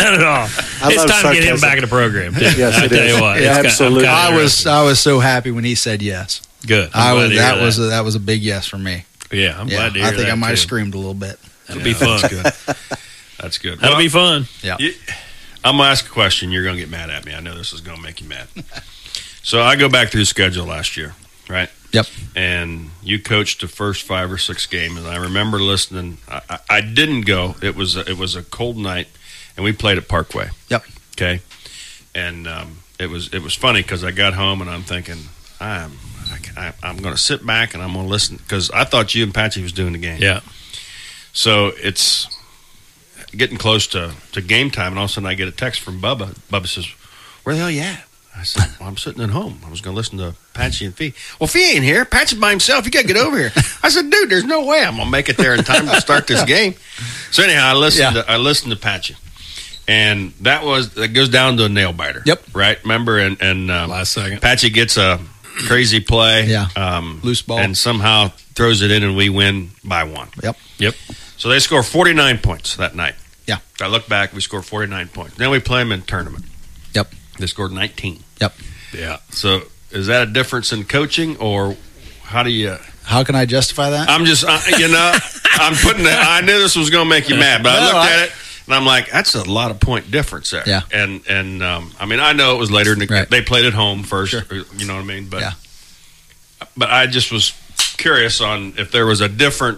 Not at all. It's time to get him back in the program. Too. Yes, I tell you what, yeah, absolutely. I was so happy when he said yes. Good. That was a big yes for me. Yeah, I'm glad to hear that. I think I might have too. screamed a little bit. That'll be fun. That's good. That's good. That'll be fun. Yeah. I'm going to ask a question. You're going to get mad at me. I know this is going to make you mad. So I go back through the schedule last year, right? Yep. And you coached the first 5 or 6 games, and I remember listening. I didn't go. It was a cold night, and we played at Parkway. Yep. Okay. And it was funny because I got home and I'm thinking I'm going to sit back and I'm going to listen because I thought you and Patchy was doing the game. Yeah. So it's getting close to game time, and all of a sudden I get a text from Bubba. Bubba says, "Where the hell you at?" I said, "Well, I'm sitting at home. I was going to listen to Patchy and Fee." "Well, Fee ain't here. Patchy's by himself. You got to get over here." I said, "Dude, there's no way I'm going to make it there in time to start this game." So anyhow, I listened to Patchy, and that goes down to a nail biter. Yep. Right. Remember, and last second, Patchy gets a crazy play. Yeah. Loose ball, and somehow throws it in, and we win by 1. Yep. So they score 49 points that night. Yeah. I look back, we scored 49 points. Then we play them in tournament. Yep. They scored 19. Yep. Yeah. So is that a difference in coaching, or how do you? How can I justify that? I'm just, I'm putting that. I knew this was going to make you mad, but I looked at it and I'm like, that's a lot of point difference there. Yeah. And I mean, I know it was later. They played at home first. Sure. You know what I mean? But yeah. But I just was curious on if there was a different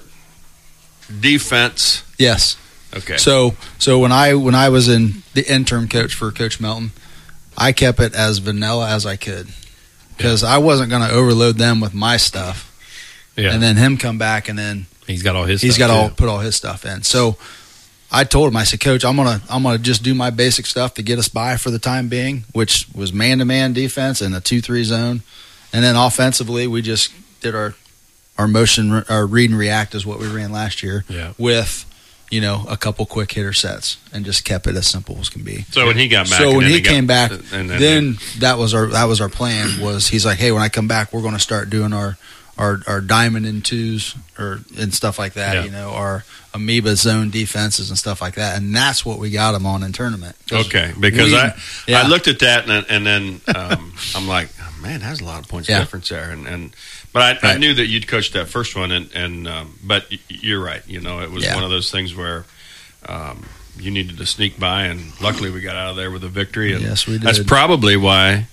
defense. Yes. Okay. So when I was in the interim coach for Coach Melton, I kept it as vanilla as I could because I wasn't going to overload them with my stuff. Yeah. And then him come back and then he's got all his. He's stuff got too. put all his stuff in. So I told him, I said, "Coach, I'm gonna just do my basic stuff to get us by for the time being, which was man-to-man defense and a 2-3 zone, and then offensively we just did our motion, our read and react is what we ran last year with, a couple quick hitter sets and just kept it as simple as can be." So when he got back, when he came back, then that was our plan. Was he's like, "Hey, when I come back, we're going to start doing our diamond in twos and stuff like that, our amoeba zone defenses and stuff like that," and that's what we got him on in tournament. Okay, because I looked at that and then I'm like, oh, man, that's a lot of points difference there, but I knew that you'd coached that first one, and but you're right, it was one of those things where you needed to sneak by, and luckily we got out of there with a victory, and yes, we did. That's probably why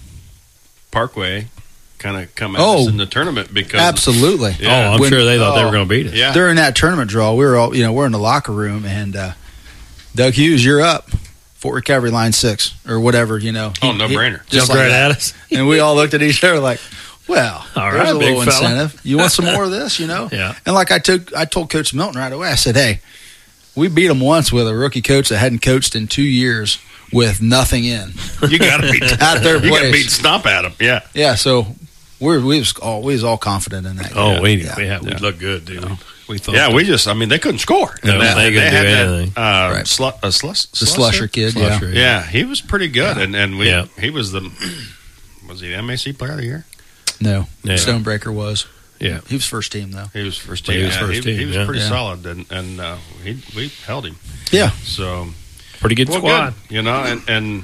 Parkway kind of come at us in the tournament because absolutely. Yeah. I'm sure they thought they were going to beat us. Yeah. During that tournament draw, we were all we're in the locker room and Doug Hughes, you're up. Fort Recovery line 6 or whatever, no brainer. Jumped right at us. And we all looked at each other like, well, all there's right, a little big fella. incentive. You want some more of this, Yeah. And like I told Coach Milton right away, I said, "Hey, we beat them once with a rookie coach that hadn't coached in 2 years with nothing in." You got to beat at their place. You got to beat stomp at them. Yeah. Yeah, so we was all confident in that. Oh, we looked good, dude. We thought they couldn't score. No, they couldn't do anything. Right. The Slusher kid, yeah, he was pretty good, and he was he the MAC Player of the Year? No, Stonebreaker was. Yeah, he was first team though. He was first team. He was pretty solid, and we held him. Yeah, so pretty good squad, good, and.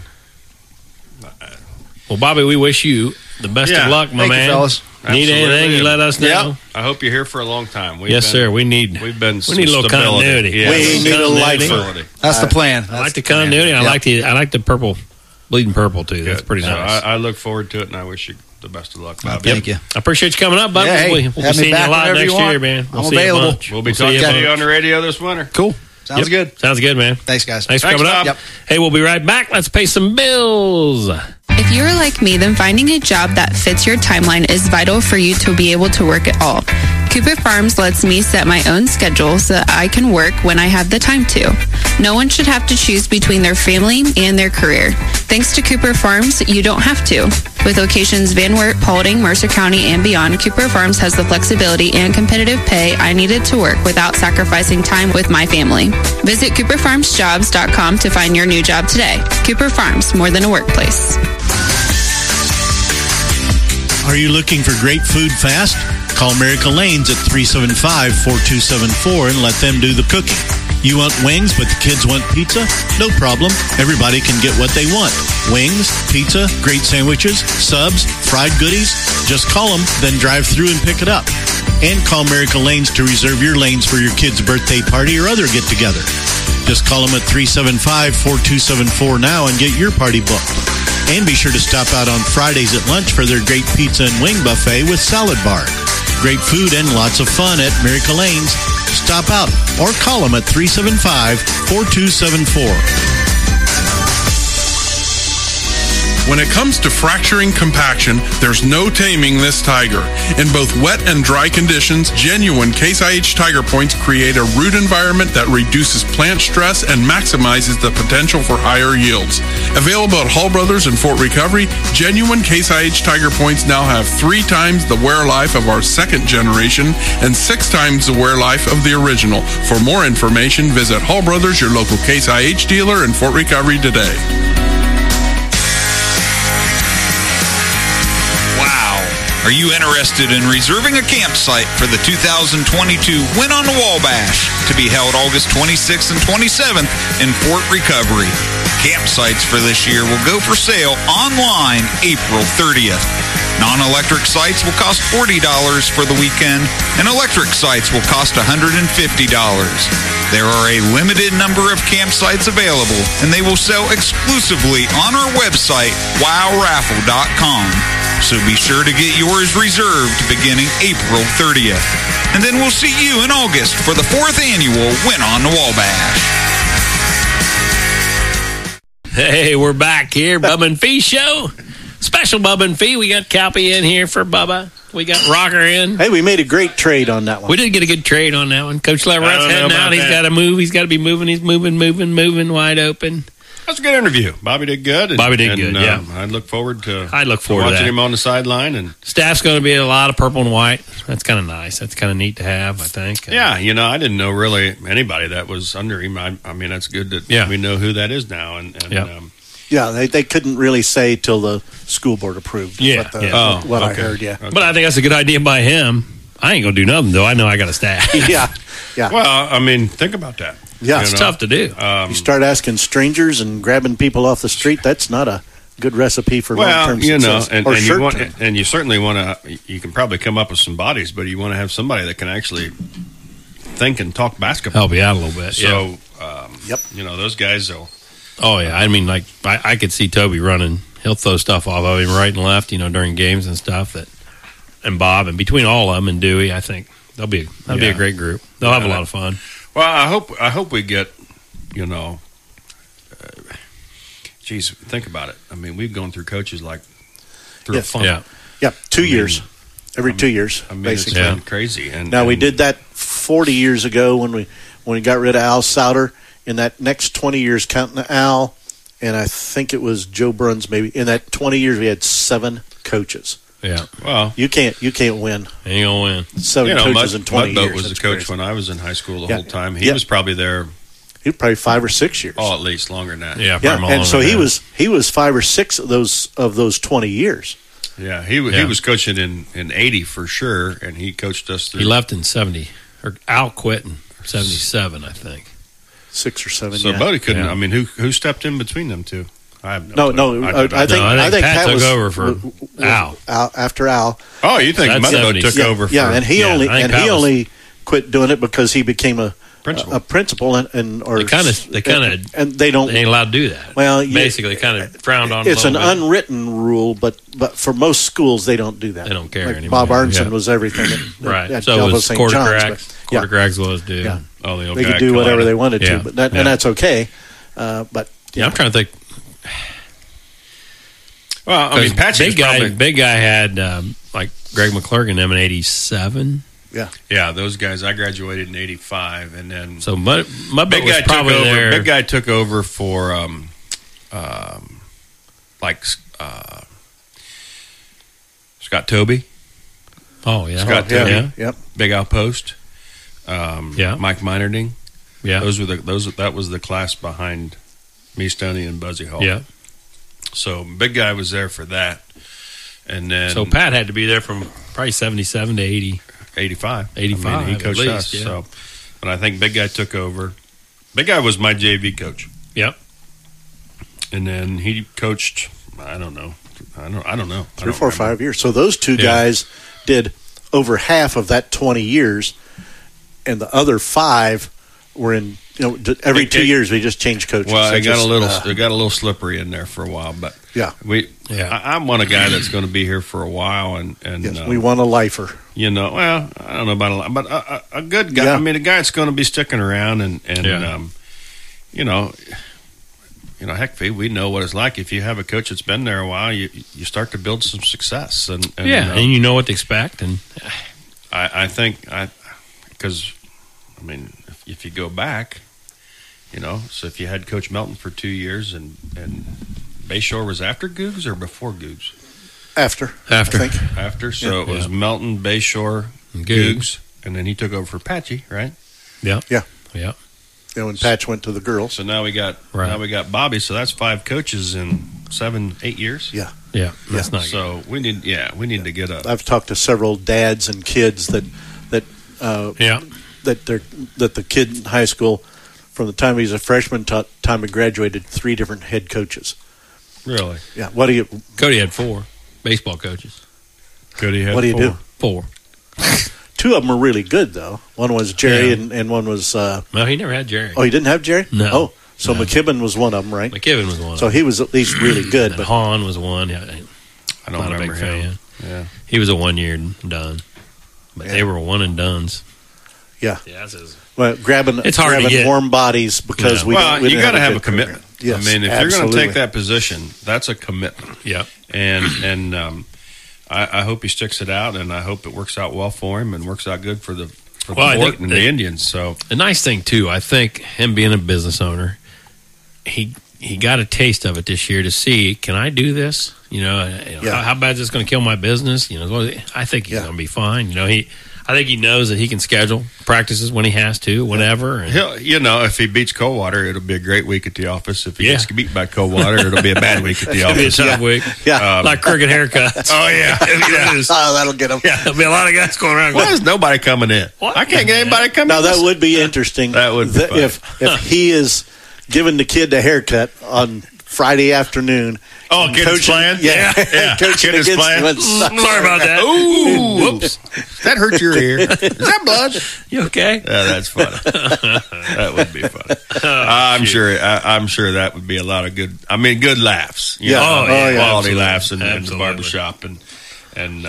Well, Bobby, we wish you the best of luck, my man. You, fellas. Need anything, you let us know. Yep. I hope you're here for a long time. Sir. We need a little continuity. Yeah. We need a lifer. That's the plan. I like the continuity. I like the purple, bleeding purple too. That's pretty nice. I look forward to it, and I wish you the best of luck, Bob. Thank you. I appreciate you coming up, Bob. Yeah, we'll be seeing you a lot next year, man. I'm available. We'll be talking to you on the radio this winter. Cool. Sounds good. Sounds good, man. Thanks, guys. Thanks for coming up. Yep. Hey, we'll be right back. Let's pay some bills. If you're like me, then finding a job that fits your timeline is vital for you to be able to work it all. Cooper Farms lets me set my own schedule so that I can work when I have the time to. No one should have to choose between their family and their career. Thanks to Cooper Farms, you don't have to. With locations Van Wert, Paulding, Mercer County, and beyond, Cooper Farms has the flexibility and competitive pay I needed to work without sacrificing time with my family. Visit CooperFarmsJobs.com to find your new job today. Cooper Farms, more than a workplace. Are you looking for great food fast? Call Miracle Lanes at 375-4274 and let them do the cooking. You want wings, but the kids want pizza? No problem. Everybody can get what they want. Wings, pizza, great sandwiches, subs, fried goodies. Just call them, then drive through and pick it up. And call Miracle Lanes to reserve your lanes for your kid's birthday party or other get-together. Just call them at 375-4274 now and get your party booked. And be sure to stop out on Fridays at lunch for their great pizza and wing buffet with salad bar. Great food and lots of fun at Miracle Lanes. Stop out or call them at 375-4274. When it comes to fracturing compaction, there's no taming this tiger. In both wet and dry conditions, genuine Case IH Tiger Points create a root environment that reduces plant stress and maximizes the potential for higher yields. Available at Hall Brothers in Fort Recovery, genuine Case IH Tiger Points now have 3 times the wear life of our second generation and 6 times the wear life of the original. For more information, visit Hall Brothers, your local Case IH dealer in Fort Recovery today. Are you interested in reserving a campsite for the 2022 Win on the Wabash to be held August 26th and 27th in Fort Recovery? Campsites for this year will go for sale online April 30th. Non-electric sites will cost $40 for the weekend, and electric sites will cost $150. There are a limited number of campsites available, and they will sell exclusively on our website, wowraffle.com. So be sure to get yours reserved beginning April 30th. And then we'll see you in August for the 4th annual Win on the Wabash. Hey, we're back here, Bubba and Fee Show. Special Bubba and Fee. We got Calpy in here for Bubba. We got Rocker in. Hey, we made a great trade on that one. We did get a good trade on that one. Coach Leverett's heading out. He's got to move. He's got to be moving. He's moving wide open. That was a good interview. Bobby did good. Bobby did good, yeah. I look forward to watching him on the sideline. And staff's going to be a lot of purple and white. That's kind of nice. That's kind of neat to have, I think. Yeah, I didn't know really anybody that was under him. I mean, that's good that we know who that is now. Yeah, they couldn't really say till the school board approved. What I heard, Okay. But I think that's a good idea by him. I ain't going to do nothing, though. I know I got a staff. Yeah. Well, I mean, think about that. Yeah, it's tough to do. You start asking strangers and grabbing people off the street. That's not a good recipe for long-term success. And you certainly want to. You can probably come up with some bodies, but you want to have somebody that can actually think and talk basketball. Help you out a little bit. So, those guys will. Oh yeah, I mean, like I could see Toby running. He'll throw stuff off of him right and left, during games and stuff. And Bob, and between all of them and Dewey, I think that'll be a great group. They'll have a lot of fun. Well, I hope we get, geez, think about it. I mean, we've gone through coaches through a funk. Yeah, 2 years. Every 2 years, basically. It's been crazy. And we did that 40 years ago when we got rid of Al Souter. In that next 20 years, counting Al, and I think it was Joe Bruns maybe, in that 20 years we had 7 coaches. Yeah. Well, you can't win. Ain't gonna win. 7 coaches in 20 years. Mudboat was the coach when I was in high school the whole time. He was probably there. He was probably 5 or 6 years. Oh, at least longer than that. Yeah. And so he was 5 or 6 of those 20 years. Yeah, he was coaching in 80 for sure, and he coached us through. He left in 70, or Al quit in 77, I think. 6 or 7. So Bodie couldn't. Yeah. I mean, who stepped in between them two? I have no. I think Pat took over for Al. After Al. Oh, you think Mudboat took over? And he only quit doing it because he became a principal and they ain't allowed to do that. Well, basically, kind of frowned on. It's an unwritten rule, but for most schools they don't do that. They don't care anymore. Bob Arnson was everything. Right. So it was Quarter Cracks was do. Yeah. They could do whatever they wanted to, but and that's okay. But I'm trying to think. Well, I mean, big guy had like Greg McClurgan them in 87. Yeah, those guys. I graduated in 85, and then so my big guy took over. There. Big guy took over for Scott Toby. Oh yeah, Scott Toby. Yeah. Yep. Big Al Post. Mike Meinerding. Yeah, that was the class behind me, Stoney, and Buzzy Hall. Yeah. So big guy was there for that, and then so Pat had to be there from probably 77 to 80. 85. I mean, he coached least, us. Yeah. So, but I think big guy took over, Big Guy was my JV coach. Yep. And then he coached, I don't know. 3, 4, 5 years. So those two guys did over half of that 20 years, and the other 5 were in. Every 2 years we just change coaches. Well, it got a little slippery in there for a while, but I want a guy that's going to be here for a while, and yes, we want a lifer. Well, I don't know about a lot, but a good guy. I mean, a guy that's going to be sticking around, and heck, we know what it's like. If you have a coach that's been there a while, you start to build some success, and you know what to expect. And I think because if you go back, so if you had Coach Melton for 2 years, and Bayshore was after Googs or before Googs? After. I think. After. So it was Melton, Bayshore, Googs, and then he took over for Patchy, right? Yeah. Yeah. Yeah. When Patch went to the girls. So now we got Bobby. So that's 5 coaches in 7-8 years. Yeah. Yeah. That's not so good. we need to get up. I've talked to several dads and kids that the kid in high school, from the time he was a freshman to time he graduated, 3 different head coaches. Really? Yeah. Cody had 4 baseball coaches. Cody had 4. What do you do? 4. 2 of them were really good, though. One was Jerry, and one was... no, he never had Jerry. Oh, he didn't have Jerry? No. Oh, so McKibben was one of them, right? McKibben was one of them. So he was at least really good. But Hahn was one. I don't remember him. Yeah. He was a 1-year done. But they were one and dones. Yeah. Yeah, well, grabbing warm bodies because we got to have a commitment. Yes, I mean, if you're going to take that position, that's a commitment. Yeah. And I hope he sticks it out, and I hope it works out well for him and works out good for the Fort and the Indians. So the nice thing too, I think, him being a business owner, he got a taste of it this year to see, can I do this? How bad is this going to kill my business? I think he's going to be fine. I think he knows that he can schedule practices when he has to, whenever. And if he beats Coldwater, it'll be a great week at the office. If he gets beat by Coldwater, it'll be a bad week at the office. It'll be a tough week. Yeah. Like crooked haircuts. Oh, yeah. That'll get him. Yeah, there'll be a lot of guys going around. Why is nobody coming in? I can't get anybody coming in. Now, that would be interesting. That would be fun. If he is giving the kid a haircut on Friday afternoon. Oh, Coach playing? Yeah. Coach is playing. Sorry about that. Ooh, whoops. That hurt your ear. Is that blood? You okay? Yeah, that's funny. That would be funny. I'm sure that would be a lot of good laughs. Quality laughs in the barbershop. And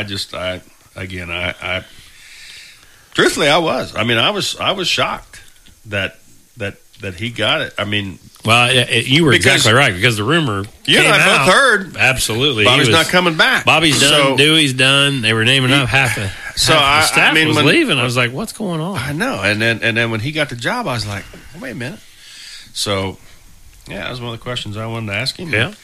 truthfully, I was shocked that he got it. I mean, well, you were exactly right, because the rumor came I out. both heard. Absolutely. Bobby's not coming back. Bobby's done. Dewey's done. They were naming up half the staff was leaving. I was like, what's going on? I know. And then when he got the job, I was like, wait a minute. So, that was one of the questions I wanted to ask him. Yeah.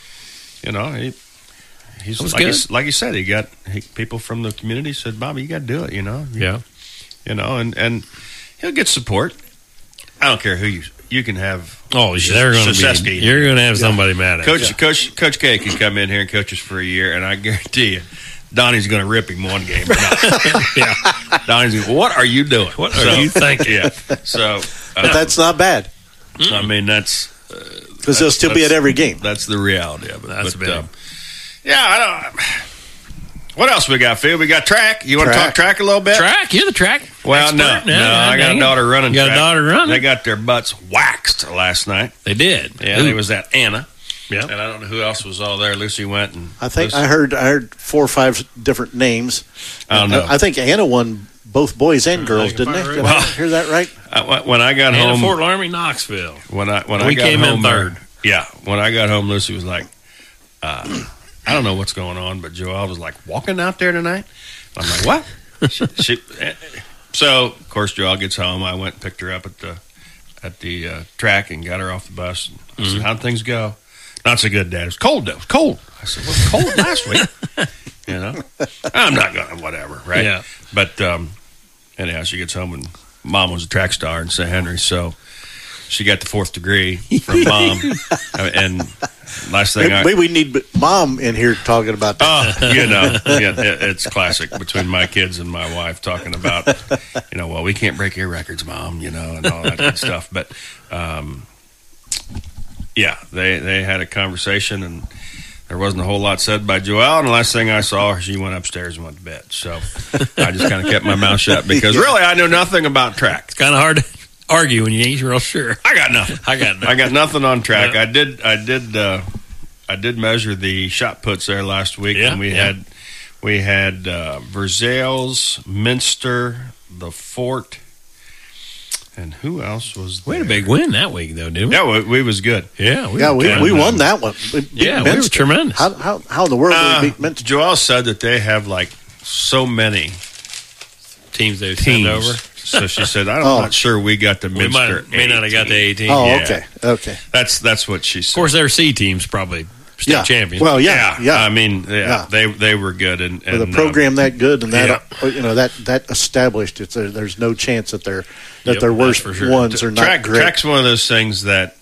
He's like you said, people from the community said, Bobby, you got to do it, Yeah. And he'll get support. I don't care who you can have. Oh, you're going to have somebody mad at you. Coach K can come in here and coach us for a year, and I guarantee you, Donnie's going to rip him one game. Yeah. Donnie's going, what are you doing? What are you thinking? Yeah. So, but that's not bad. I mean, that's because he'll still be at every game. That's the reality of it. That's big. I don't. What else we got, Phil? We got track. You want to talk track a little bit? Track? You're the track. Well, no. I got a daughter running. You got a daughter running? They got their butts waxed last night. They did. Yeah, it was that Anna. Yeah. And I don't know who else was all there. Lucy went, and I think I heard 4 or 5 different names. I don't know. I think Anna won both boys and girls, didn't they? Did I hear that right? When I got home, Fort Laramie, Knoxville. When I we got came home, in third. When I got home, Lucy was like, I don't know what's going on, but Joelle was like, walking out there tonight? I'm like, what? So, of course, Joelle gets home. I went and picked her up at the track and got her off the bus. I said, how'd things go? Not so good, Dad. It was cold, though. It was cold. I said, well, it was cold last week. I'm not going to, whatever, right? Yeah. But anyhow, she gets home, and Mom was a track star in St. Henry, so she got the 4th degree from Mom. And last thing we need Mom in here talking about that. It's classic between my kids and my wife talking about, well, we can't break your records, Mom, and all that good stuff. But yeah, they had a conversation, and there wasn't a whole lot said by Joelle. And the last thing I saw, she went upstairs and went to bed. So I just kind of kept my mouth shut because really I knew nothing about track. It's kind of hard to argue when you ain't real sure. I got nothing. I got nothing on track. Yeah. I did measure the shot puts there last week, and we had Versailles, Minster, the Fort, and who else was there? We had a big win that week, though, didn't we? Yeah, we was good. Yeah, we won that one. We were tremendous. How in the world did we beat Minster? Joelle said that they have like so many teams they've sent over. So she said, I'm not sure we got the Minster. We may not have got the 18. Oh, Yeah. okay. That's what she said. Of course, their C team's probably state champions. Well, yeah. I mean, they were good, and with a program that good and that that established, there's no chance that their worst ones are not great. Track's one of those things that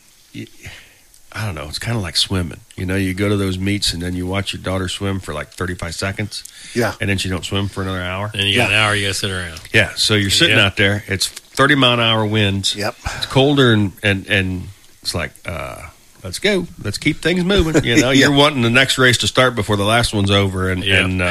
I don't know. It's kind of like swimming. You go to those meets and then you watch your daughter swim for like 35 seconds. Yeah, and then she don't swim for another hour. And you got an hour, you got to sit around. Yeah, so you're sitting out there. It's 30-mile-an-hour winds. Yep, it's colder and it's like. Let's go. Let's keep things moving. You're wanting the next race to start before the last one's over, and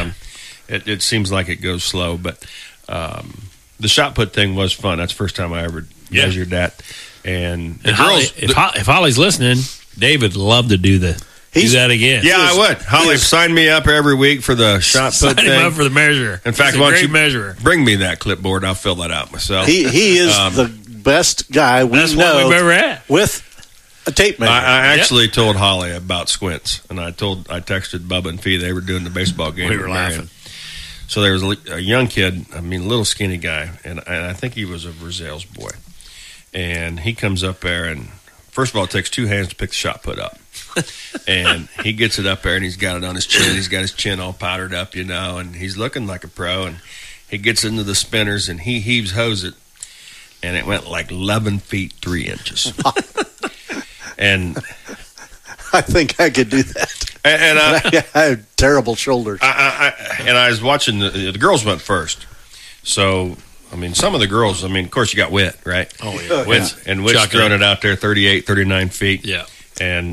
it seems like it goes slow. But the shot put thing was fun. That's the first time I ever measured that. And the girls, if Holly's listening, David would love to do that again. Yeah, I would. Holly, sign me up every week for the shot put thing. Sign him up for the measure. In fact, He's why a don't great you measurer. Bring me that clipboard? I'll fill that out myself. He is the best guy That's know what we've ever had. with a tape measure. I actually told Holly about squints, and I texted Bubba and Fee. They were doing the baseball game. We were laughing. So there was a young kid, a little skinny guy, and I think he was a Versailles boy. And he comes up there, and first of all, it takes two hands to pick the shot put up. And he gets it up there, and he's got it on his chin. He's got his chin all powdered up, and he's looking like a pro. And he gets into the spinners, and he heaves hose it, and it went like 11 feet 3 inches. And I think I could do that. And I have terrible shoulders. I was watching the girls went first. So, some of the girls, of course, you got Witt, right? Oh, yeah. Witt's throwing it out there 38, 39 feet. Yeah. And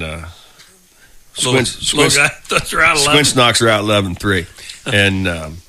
Squints knocks her out 11-3. And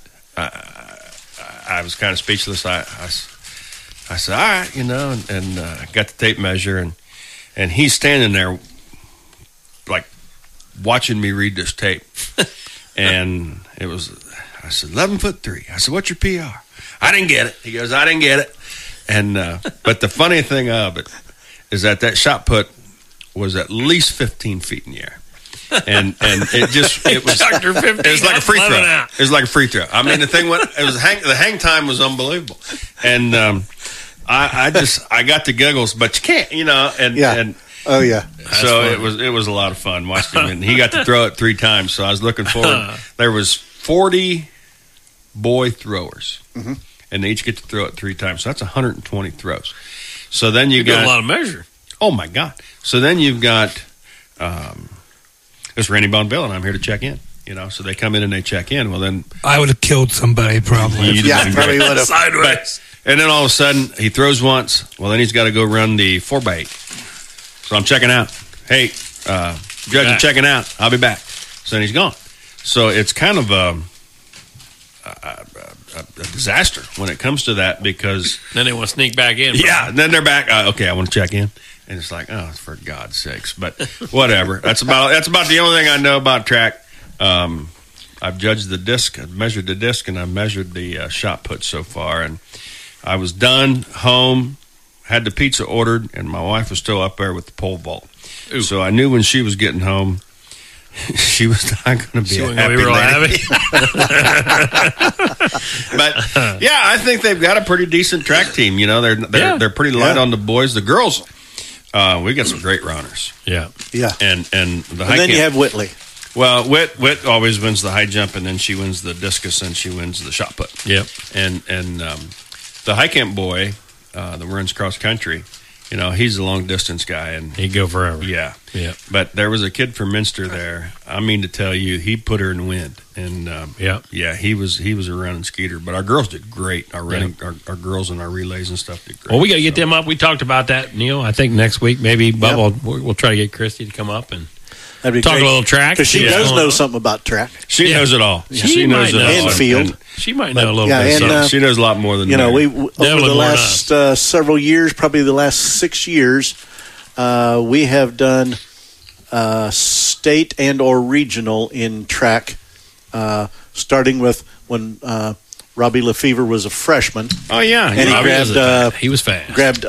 I was kind of speechless. I said, all right, and got the tape measure, and he's standing there, like, watching me read this tape. And I said, 11'3". I said, what's your PR? I didn't get it. He goes, I didn't get it. And, but the funny thing of it is that shot put was at least 15 feet in the air. And it was like a free throw. It was like a free throw. The thing went, the hang time was unbelievable. And, I got the giggles, but you can't, and oh yeah. So it was a lot of fun watching him, and he got to throw it 3 times. So I was looking forward. There was 40 boy throwers, and they each get to throw it 3 times. So that's 120 throws. So then you got a lot of measure. Oh my God! So then you've got it's Randy Bonville, and I'm here to check in. So they come in and they check in. Well, then I would have killed somebody probably. Probably would have sideways. And then all of a sudden, he throws once. Well, then he's got to go run the 4x8. So I'm checking out. Hey, Judge, I'm checking out. I'll be back. So then he's gone. So it's kind of a disaster when it comes to that because... Then they want to sneak back in. Yeah, and then they're back. Okay, I want to check in. And it's like, oh, for God's sakes. But whatever. That's about the only thing I know about track. I've judged the disc, I've measured the disc, and I've measured the shot put so far. And I was done, home, had the pizza ordered, and my wife was still up there with the pole vault. Ooh. So I knew when she was getting home, she was not going to be a happy lady. But yeah, I think they've got a pretty decent track team. They're pretty light on the boys. The girls, we got some great runners. Yeah. And then you have Whitley. Well, Whit always wins the high jump, and then she wins the discus, and she wins the shot put. Yep. And the high camp boy that runs cross country he's a long distance guy, and he'd go forever. Yeah. Yeah. But there was a kid from Minster there. I mean to tell you, he put her in the wind, and he was a running skeeter. But our girls did great. Our running, our girls and our relays and stuff did great. Well, we got to get them up. We talked about that, Neil. I think next week maybe Bubba we'll try to get Christy to come up and That'd be talk great. a little track Because she does know something about track. She knows it all. She knows it all. And field. She might know a little bit. And, she knows a lot more than me. me. Over the last several years, probably the last 6 years, we have done state and or regional in track, starting with when Robbie Lefevre was a freshman. Oh yeah, and he grabbed. He was fast. Grabbed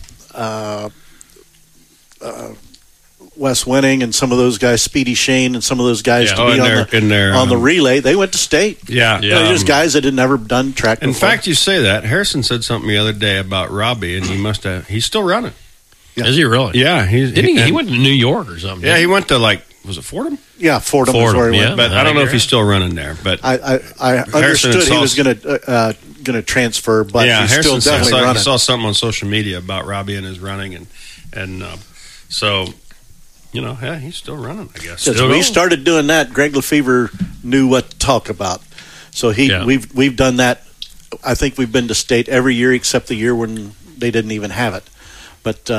Wes Winning and some of those guys, Speedy Shane and some of those guys to be on the relay. They went to state. Yeah. They're just guys that had never done track before. In fact, you say that. Harrison said something the other day about Robbie, and he's still running. Yeah. Is he really? Yeah. He went to New York or something? Yeah, he went to was it Fordham? Yeah, Fordham is where he went. But I don't know if he's still running there. But I understood he was going to transfer, but he's Harrison still definitely running. I saw something on social media about Robbie and his running, and so he's still running. I guess. Since we started doing that, Greg Lefevre knew what to talk about. So we've done that. I think we've been to state every year except the year when they didn't even have it. But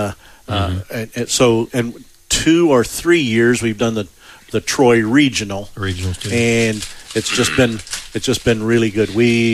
and 2 or 3 years we've done the Troy regional, too. And it's just been really good.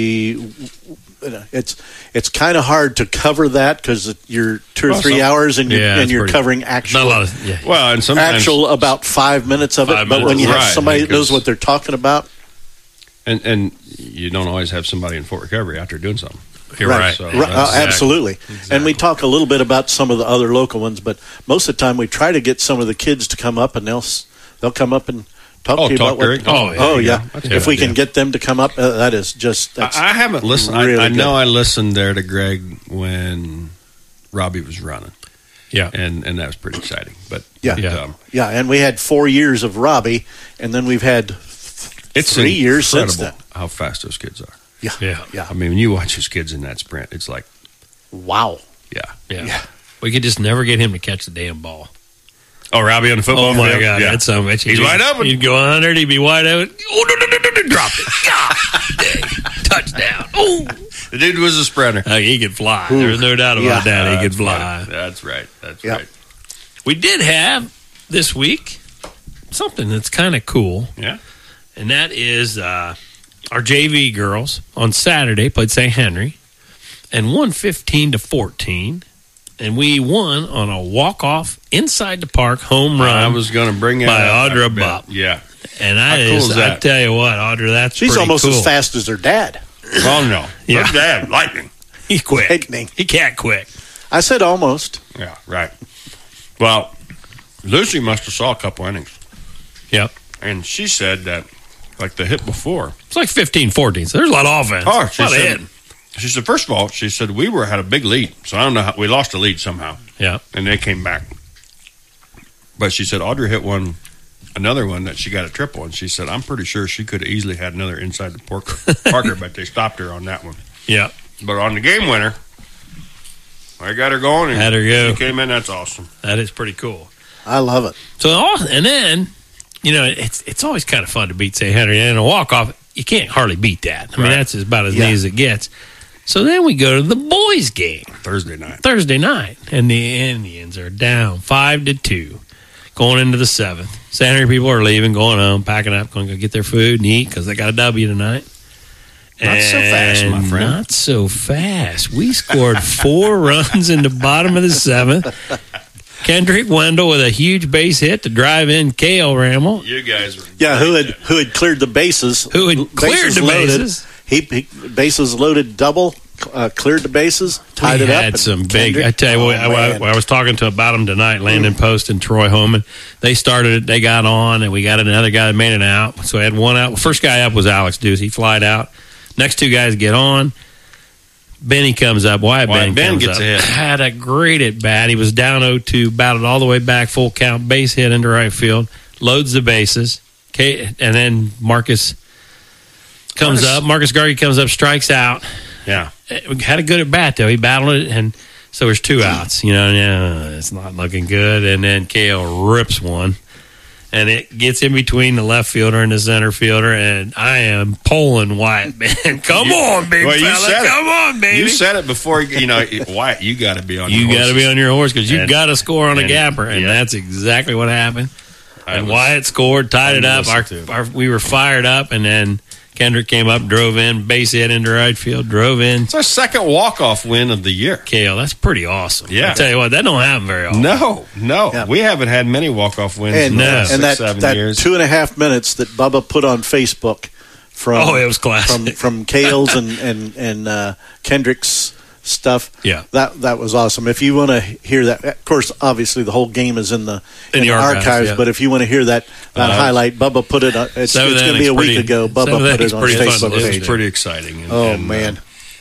It's kind of hard to cover that because you're 2 or 3 hours and you're covering actual. Well, and sometimes actual about 5 minutes of it. But when you have somebody that knows what they're talking about, and you don't always have somebody in Fort Recovery out there doing something. You're right. So absolutely. Exactly. And we talk a little bit about some of the other local ones, but most of the time we try to get some of the kids to come up, and they'll come up and talk to you about what. If we can get them to come up, that is just. I haven't listened. Really I know I listened there to Greg when Robbie was running. Yeah, and that was pretty exciting. But and we had 4 years of Robbie, and then we've had 3 years since then. How fast those kids are. Yeah. I mean, when you watch those kids in that sprint, it's like, wow. Yeah. We could just never get him to catch the damn ball. Oh, Robbie on the football field? Oh, my field? God. Yeah. That's so much. He's wide open. He'd go 100, he'd be wide open. Oh, no, drop it. God dang. Touchdown. Oh. The dude was a sprinter. He could fly. There's no doubt about that. He could fly. Right. That's right. Right. We did have this week something that's kind of cool. Yeah. And that is our JV girls on Saturday played St. Henry and won 15-14. And we won on a walk-off inside the park home run. I was going to bring it by Audra Bopp. Yeah. And I tell you what, Audra, that's she's pretty almost cool. as fast as her dad. Oh, no. Yeah. Her dad, lightning. He's quick. Lightning. He can't quick. I said almost. Yeah, right. Well, Lucy must have saw a couple innings. Yep. And she said that, like the hit before. It's like 15-14, so there's a lot of offense. Oh, she said, first of all, she said, we had a big lead. So I don't know how, we lost the lead somehow. Yeah. And they came back. But she said, Audrey hit another one that she got a triple. And she said, I'm pretty sure she could have easily had another inside the Parker, but they stopped her on that one. Yeah. But on the game winner, I got her going. And had her go. She came in. That's awesome. That is pretty cool. I love it. So, and then, it's always kind of fun to beat St. Henry. And a walk-off, you can't hardly beat that. I mean, that's about as neat as it gets. So then we go to the boys' game. Thursday night. And the Indians are down 5-2 going into the 7th. St. Henry people are leaving, going home, packing up, going to go get their food and eat because they got a W tonight. Not so fast, my friend. Not so fast. We scored 4 runs in the bottom of the 7th. Kendrick Wendell with a huge base hit to drive in Cale Rammel. You guys were who had cleared the bases. Who had cleared the bases. He bases loaded double, cleared the bases, tied it up. Had some big. I tell you what, I was talking to about them tonight. Landon Post and Troy Homan. They started it. They got on, and we got another guy that made it out. So I had one out. First guy up was Alex Deuce. He flied out. Next 2 guys get on. Benny comes up. Wyatt Ben gets ahead. Had a great at bat. He was down 0-2, batted all the way back, full count, base hit into right field, loads the bases. And then Marcus Gargi comes up, strikes out. Yeah. Had a good at bat, though. He battled it, and So there's 2 outs. It's not looking good. And then Cale rips one. And it gets in between the left fielder and the center fielder, and I am pulling Wyatt, man. Come on, big fella. Come on, baby. You said it before, Wyatt, you got to be on your horse. You got to be on your horse because you got to score on a gapper, and that's exactly what happened. And Wyatt scored, tied it up. We were fired up, and then Kendrick came up, drove in, base hit into right field, drove in. It's our second walk-off win of the year. Cale, that's pretty awesome. Yeah. I tell you what, that don't happen very often. No. Yeah. We haven't had many walk-off wins in the last 6-7 years. 2.5 minutes that Bubba put on Facebook from it was classic. from Cale's and Kendrick's stuff. Yeah. That was awesome. If you want to hear that, of course, obviously the whole game is in the archives, yeah. But if you want to hear that highlight, Bubba put it on. It's going to be a week ago. Bubba put it on Facebook page. It was pretty exciting. Man.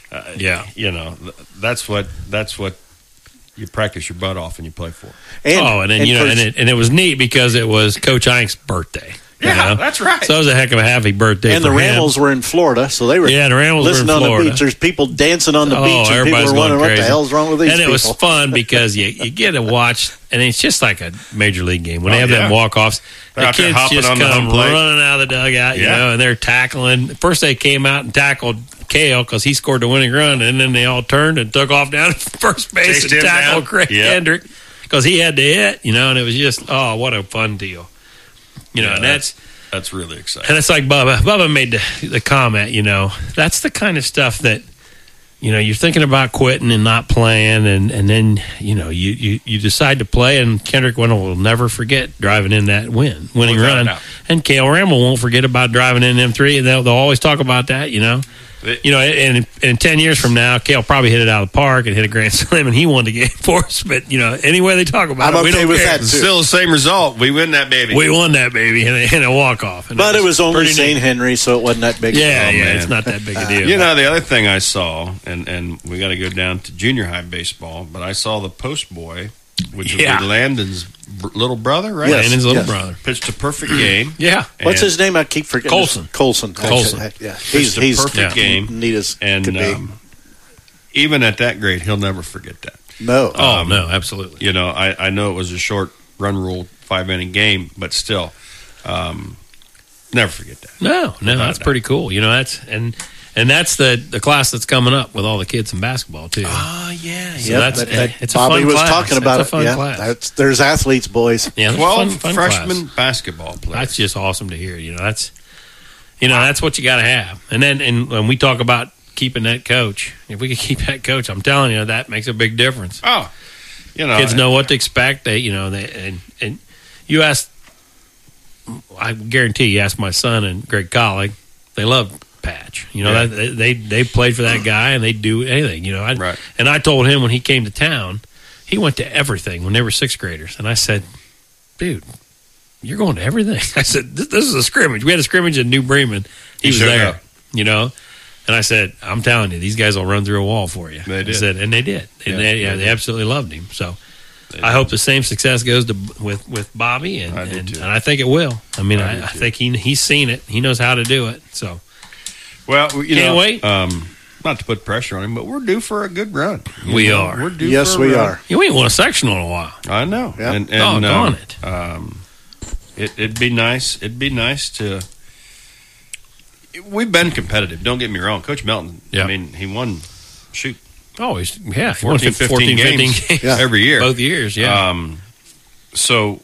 That's what you practice your butt off and you play for. And it was neat because it was Coach Ink's birthday. Yeah, that's right. So it was a heck of a happy birthday. And the Rambles were in Florida, so they were the Rambles listening were in Florida. On the beach. There's people dancing on the beach, and people were wondering what the hell's wrong with these people. And it was fun because you get to watch, and it's just like a major league game. When they have them walk-offs, the kids just come running out of the dugout, and they're tackling. First they came out and tackled Cale because he scored the winning run, and then they all turned and took off down to first base and tackled Craig Kendrick because he had to hit, and it was just, what a fun deal. And that's really exciting. And it's like Bubba made the comment, that's the kind of stuff that, you're thinking about quitting and not playing, and then, you decide to play, and Kendrick will never forget driving in that winning run. And Cale Ramble won't forget about driving in M3, and they'll always talk about that, and in 10 years from now, Cale probably hit it out of the park and hit a grand slam, and he won the game for us. But any way they talk about it, we don't with care. that too. Still the same result. We win that baby. We won that baby in a walk off. But it was only St. Henry, so it wasn't that big. It's not that big a deal. The other thing I saw, and we got to go down to junior high baseball, but I saw the post boy, which would be Landon's little brother, right? Yes, Landon's little brother pitched a perfect game. What's his name? I keep forgetting. Colson. Yeah, he's a perfect game, neat as could be. Even at that grade, he'll never forget that. No, no, absolutely. I know it was a short run rule 5-inning game, but still, never forget that. No, that's pretty cool. And that's the class that's coming up with all the kids in basketball too. Oh yeah. So it's Bobby a fun was class. talking about it's a fun class. There's athletes, boys. Yeah, 12 fun freshman class. basketball players. That's just awesome to hear. That's what you got to have. And when we talk about keeping that coach, if we could keep that coach, I'm telling you that makes a big difference. Oh, kids know what to expect. And you ask, I guarantee you ask my son and Greg Collig, they love Patch. They played for that guy and they do anything. Right. And I told him when he came to town, he went to everything when they were 6th graders, and I said, "Dude, you're going to everything." I said, "This is a scrimmage. We had a scrimmage in New Bremen. He was there, up. And I said, "I'm telling you, these guys will run through a wall for you." They did. I said, and they did. And they absolutely loved him. So I hope the same success goes with Bobby, and I think it will. I mean, I think he's seen it. He knows how to do it. So. Well, can't wait. Not to put pressure on him, but we're due for a good run. We are. We're due. Yes, we are. We ain't won a sectional in a while. I know. Yeah. And doggone it. It'd be nice. It'd be nice to. We've been competitive. Don't get me wrong, Coach Melton. Yeah. I mean, he won. Shoot. Oh, he won 14, 15 games every year. Both years. Yeah. So,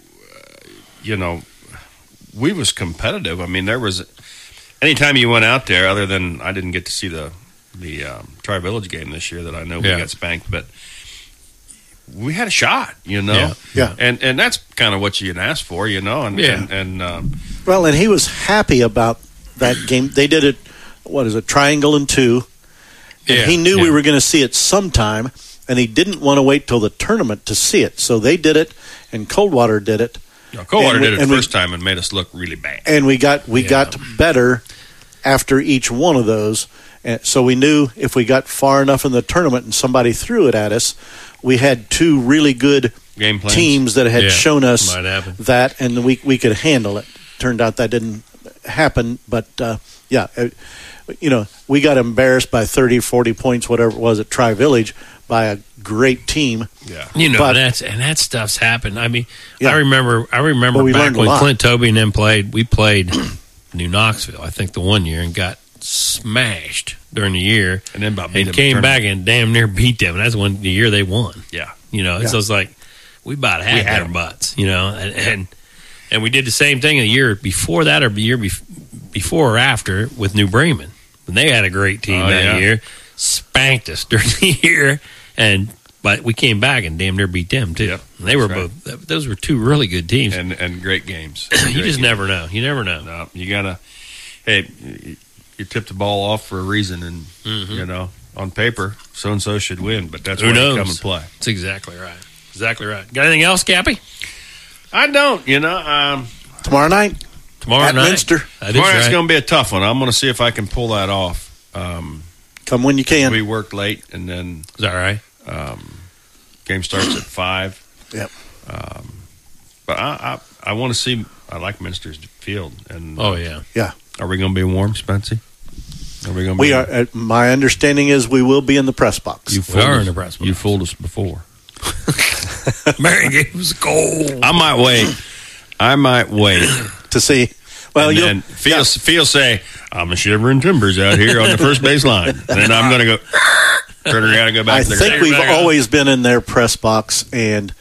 we was competitive. I mean, there was. Anytime you went out there, other than I didn't get to see the Tri-Village game this year that I know we got spanked, but we had a shot, Yeah. And that's kind of what you can ask for, and well, and he was happy about that game. They did it, triangle and 2. And he knew we were going to see it sometime, and he didn't want to wait till the tournament to see it. So they did it, and Coldwater did it. Coldwater did it first time and made us look really bad. And we got better after each one of those. And so we knew if we got far enough in the tournament and somebody threw it at us, we had 2 really good game plans. Teams that had shown us that, and we could handle it. Turned out that didn't happen, but we got embarrassed by 30, 40 points, whatever it was, at Tri-Village by a great team. Yeah. That stuff's happened. I mean, I remember back when Clint Toby and them we played New Knoxville, I think the one year, and got smashed during the year. And then came back and damn near beat them. And that's the year they won. Yeah. So it's like, we about had their butts, and we did the same thing a year before that or the year before or after with New Bremen. And they had a great team that year, spanked us during the year, but we came back and damn near beat them too. Yep, they were both; those were two really good teams and great games. You just never know. You never know. No, you gotta. Hey, you tip the ball off for a reason, and on paper, so and so should win, but that's where you come and play. That's exactly right. Exactly right. Got anything else, Cappy? I don't. Tomorrow night. Tomorrow night. Minster. Tomorrow night's going to be a tough one. I'm going to see if I can pull that off. Come when you can. We worked late, and then is that right? Game starts at 5. Yep. But I want to see. I like Minster's field. And yeah. Are we going to be warm, Spency? Are we going to? We are. My understanding is we will be in the press box. We are in the press box. You fooled us before. Mary it was cold. I might wait to see. Well, and then Phil say, I'm a shivering timbers out here on the first base line. And then I'm going to go, turn around and go back to their I think we've always been in their press box, and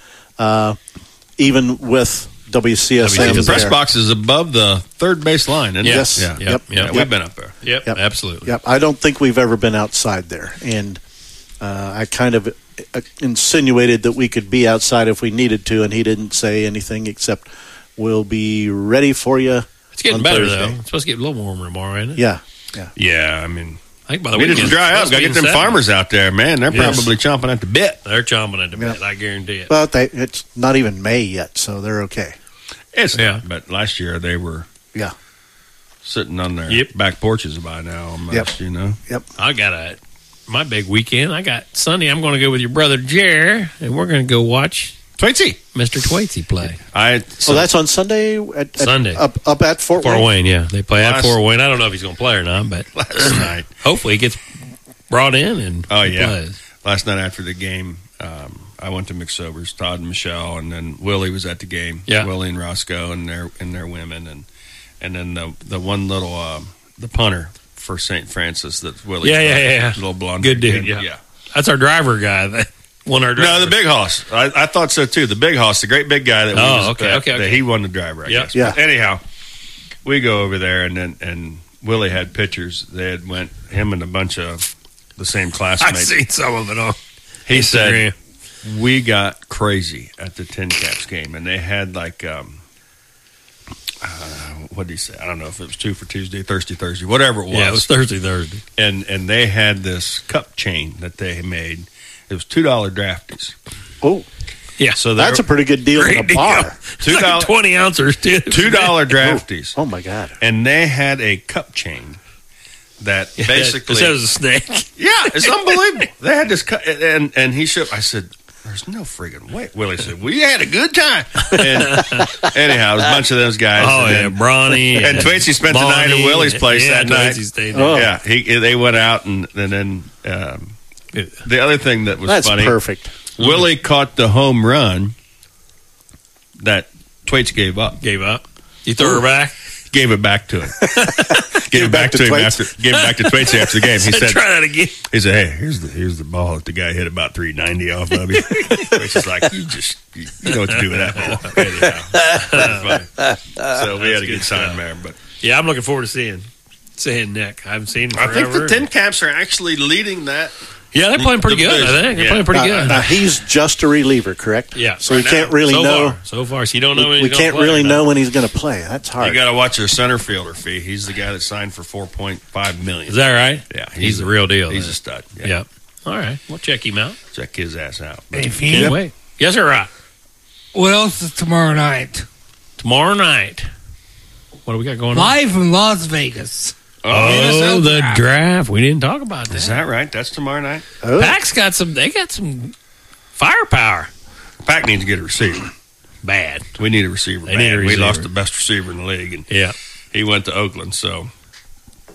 even with WCSM. The press box is above the third base line. Isn't yes. It? Yep. We've been up there. Yep. Absolutely. Yep. I don't think we've ever been outside there. And I kind of insinuated that we could be outside if we needed to, and he didn't say anything except we'll be ready for you. It's getting better, Thursday. Though. It's supposed to get a little warmer tomorrow, isn't it? Yeah. I mean, I think by the we weekend, didn't dry up. Got to get them farmers out there, man. They're probably chomping at the bit. They're chomping at the bit. I guarantee it. But it's not even May yet, so they're okay. It's not. But last year they were sitting on their back porches by now almost, Yep. I got my big weekend. I got Sunday. I'm going to go with your brother Jer, and we're going to go watch Mr. Twatesy play. That's on Sunday. Sunday up at Fort Wayne. Yeah, they play at Fort Wayne. I don't know if he's going to play or not, but last night, hopefully, he gets brought in and plays. Last night after the game, I went to McSober's. Todd and Michelle, and then Willie was at the game. Yeah. Willie and Roscoe and their women, and then the one little the punter for St. Francis that's Willie. Yeah. Little blonde, good dude. Yeah. That's our driver guy. No, the big hoss. I thought so too. The big hoss, the great big guy that he won the driver. I guess. Yeah. But anyhow, we go over there, and Willie had pictures. They had went him and a bunch of the same classmates. I've seen some of it on. He said we got crazy at the Tin Caps game, and they had like what did he say? I don't know if it was 2 for Tuesday, Thursday, whatever it was. Yeah, it was Thursday. And they had this cup chain that they made. It was $2 drafties. Oh, yeah. So that's a pretty good deal in a bar. $2 like 20 ounces, too. $2 drafties. Oh my God! And they had a cup chain that basically it was a snake. Yeah, it's unbelievable. They had this cup, and he showed. I said, "There's no friggin' way." Willie said, "We had a good time." And anyhow, it was a bunch of those guys. Bronny and Twatesy spent the night at Willie's place that night. Stayed there. Yeah, they went out and then. The other thing that was funny, perfect. Willie caught the home run that Twaits gave up. You threw her back? Gave it back to him. Gave it back to Twaits after the game. He said, "Try that again." He said, "Hey, here's the ball that the guy hit about 390 off of you." Which is like, you know what to do with that ball. So we had a good time there. But yeah, I'm looking forward to seeing Nick. I haven't seen him forever. I think the Tin Caps are actually leading that. Yeah, they're playing pretty good. I think they're playing pretty good. Now he's just a reliever, correct? Yeah. So we can't really know. So far, so you don't know when we can't really know when he's going to play. That's hard. You got to watch their center fielder fee. He's the guy that signed for $4.5 million. Is that right? Yeah, he's the real deal. He's a stud. Yeah. All right, we'll check him out. Check his ass out. Can't wait. Yes, sir. Right. What else is tomorrow night? Tomorrow night. What do we got going on? Live from Las Vegas. Oh, the draft. We didn't talk about that. Is that right? That's tomorrow night? Oh. Pac's got some firepower. Pac needs to get a receiver. Bad. We need a receiver. We lost the best receiver in the league. And yeah. He went to Oakland, so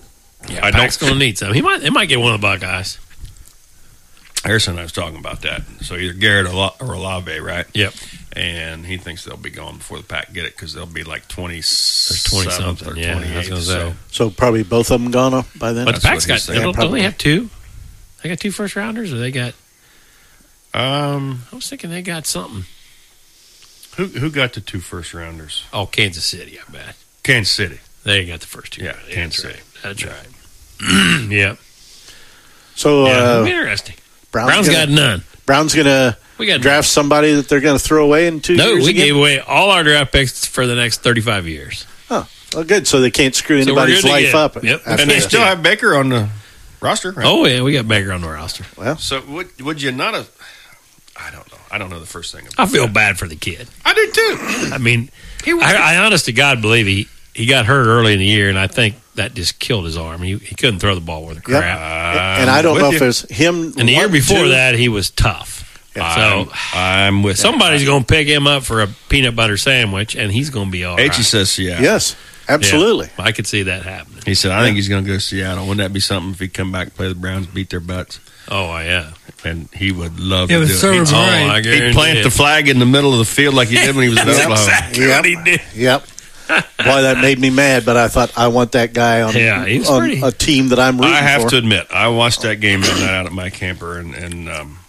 Yeah, Pac's going to need some. They might get one of the Buckeyes. Harrison and I was talking about that. So either Garrett or Olave, right? Yep. And he thinks they'll be gone before the Pack get it because they'll be like 20-something or 28. So probably both of them gone by then? But the Pack's got, don't they have two? They got 2 first-rounders, or they got... I was thinking they got something. Who got the 2 first-rounders? Oh, Kansas City, I bet. Kansas City. They got the first 2. Yeah, Kansas City. That's right. Yeah. So, it'll be interesting. Brown's got none. Brown's going to draft somebody that they're going to throw away in 2 years? No, we gave away all our draft picks for the next 35 years. Oh, well, good. So they can't screw anybody's life up. Yep. And they still have Baker on the roster, right? Oh, yeah, we got Baker on the roster. Well, so would you not have... I don't know. I don't know the first thing about I feel bad for the kid. I do, too. I mean, I honest to God believe he got hurt early in the year, and I think that just killed his arm. He couldn't throw the ball worth a crap. And I don't know if it's him. And the year before that, he was tough. Yeah. So I'm with somebody's going to pick him up for a peanut butter sandwich, and he's going to be all right. H says yeah. Yes, absolutely. Yeah, I could see that happening. He said, I think he's going to go to Seattle. Wouldn't that be something if he come back and play the Browns, beat their butts? Oh, yeah. And he would love to do it. He'd plant the flag in the middle of the field like he did when he was at Oklahoma. Exactly what he did. Yep. Boy, that made me mad, but I thought I want that guy on a team that I'm rooting for. I have to admit, I watched that game that night out at my camper, and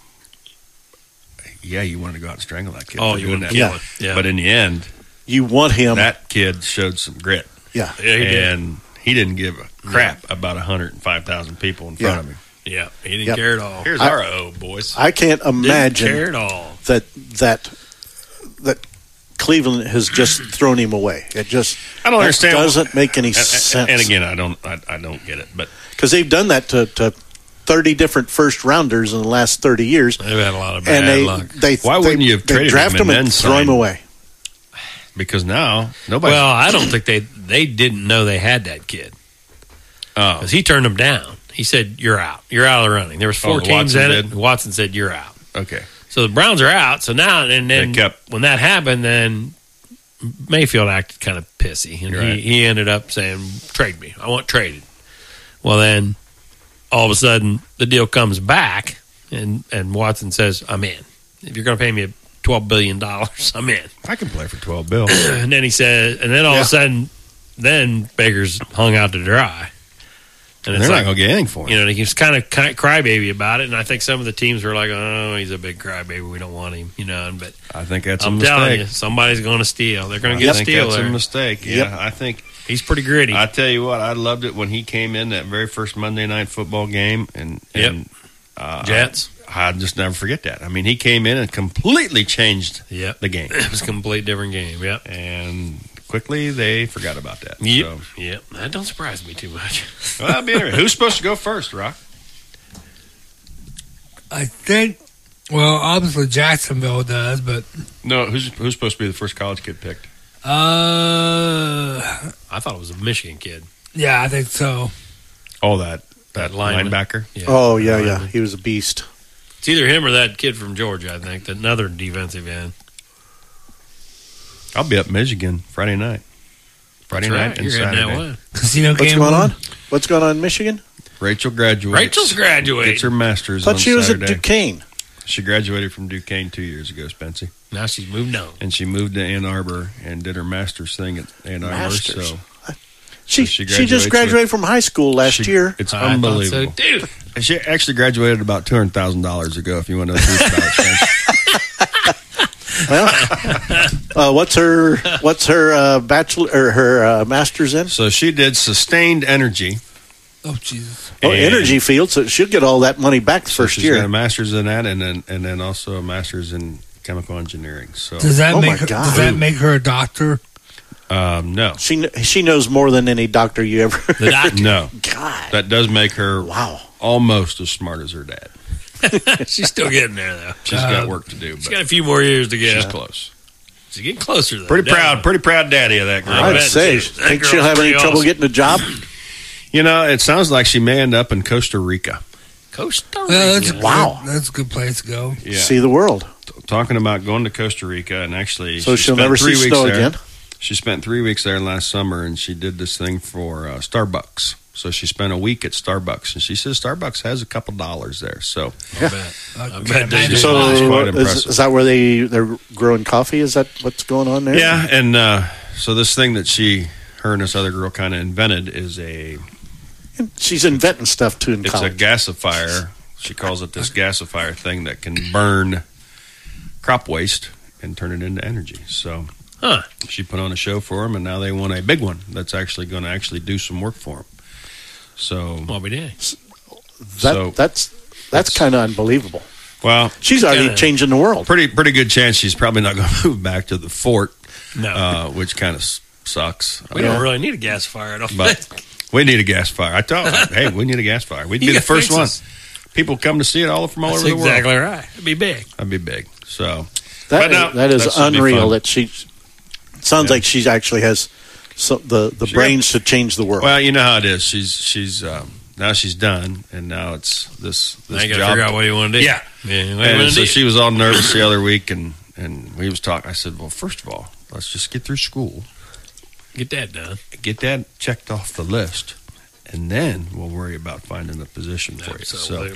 yeah, you wanted to go out and strangle that kid. Oh, you wanted to kill him. Yeah. But in the end, you want him. That kid showed some grit. Yeah. And he didn't give a crap about 105,000 people in front of him. Yeah, he didn't care at all. Here's our O, boys. I can't imagine didn't care at all. that Cleveland has just thrown him away. It just I don't understand. Doesn't make any sense. And again, I don't get it, but because they've done that to 30 different first rounders in the last 30 years. They've had a lot of bad luck. Why wouldn't you have traded draft him and throw him away? Because now nobody. Well, I don't think they didn't know they had that kid. Because he turned them down. He said, "You're out. You're out of the running." There was 4 teams in it. Watson said, "You're out." Okay. So the Browns are out. So now, and then when that happened, then Mayfield acted kind of pissy, and he ended up saying, "Trade me. I want traded." Well, then all of a sudden the deal comes back, and Watson says, "I'm in. If you're going to pay me $12 billion, I'm in. I can play for $12 billion." And then he said, and then all of a sudden, then Baker's hung out to dry. And they're not going to get anything for him. You know, he was kind of crybaby about it, and I think some of the teams were like, "Oh, he's a big crybaby. We don't want him." You know, but I think that's I'm a mistake. telling you, somebody's going to steal. They're going to get a steal. That's there. a mistake. Yeah, I think he's pretty gritty. I tell you what, I loved it when he came in that very first Monday Night Football game, and Jets. I just never forget that. I mean, he came in and completely changed the game. It was a complete different game. Yep, and quickly they forgot about that. Yep. Yep. That don't surprise me too much. Well, that'd be interesting. Who's supposed to go first, Rock? I think, well, obviously Jacksonville does, but no. Who's supposed to be the first college kid picked? I thought it was a Michigan kid. Yeah, I think so. Oh, that linebacker. Yeah. Oh, yeah. He was a beast. It's either him or that kid from Georgia. I think another defensive end. I'll be up Michigan Friday night. Friday night and Saturday. Casino What's going on? What's going on in Michigan? Rachel graduates. Rachel's graduating. Gets her master's She on Saturday. was at Duquesne. She graduated from Duquesne 2 years ago, Spency. Now she's moved on. And she moved to Ann Arbor and did her master's thing at Ann Arbor. Masters. So she just graduated from high school last year. It's unbelievable. So, dude. She actually graduated about $200,000 ago, if you want to know the truth about it. Well, what's her bachelor or her master's in? So she did sustained energy. Oh, Jesus! Oh, energy field. So she'll get all that money back the first year. She's got a master's in that, and then also a master's in chemical engineering. So does that make her a doctor? No. She knows more than any doctor you ever. The doctor. No. God. That does make her almost as smart as her dad. She's still getting there, though. She's got work to do. She's got a few more years to go. She's close. She's getting closer, though. Pretty proud daddy of that girl. I'd say. Think she'll have any trouble getting a job? You know, it sounds like she may end up in Costa Rica. Costa Rica. Wow. That's a good place to go. Yeah. See the world. Talking about going to Costa Rica, and actually... So she'll never see snow again? She spent 3 weeks there last summer, and she did this thing for Starbucks. So she spent a week at Starbucks, and she says Starbucks has a couple dollars there. So, I bet they do. So it's quite impressive. is that where they're growing coffee? Is that what's going on there? Yeah, and so this thing that her and this other girl kind of invented is she's inventing stuff too in college. It's a gasifier. She calls it this gasifier thing that can burn crop waste and turn it into energy. So she put on a show for them, and now they want a big one that's actually going to do some work for them. So what we did. That's kind of unbelievable. Well, she's already changing the world. Pretty good chance she's probably not going to move back to the fort. No, which kind of sucks. We don't really need a gasifier, I don't think. We need a gasifier. I told her, hey, we need a gasifier. We'd be the first one. People come to see it all from all over the world. That's exactly right. It'd be big. That'd be big. So that is unreal. That she sounds like she actually has the brains to change the world. Well, you know how it is. She's now she's done, and now it's this now you job. Gotta figure out what you want to do. Yeah. And so she was all nervous the other week, and we was talking. I said, well, first of all, let's just get through school. Get that done. Get that checked off the list, and then we'll worry about finding a position for you. So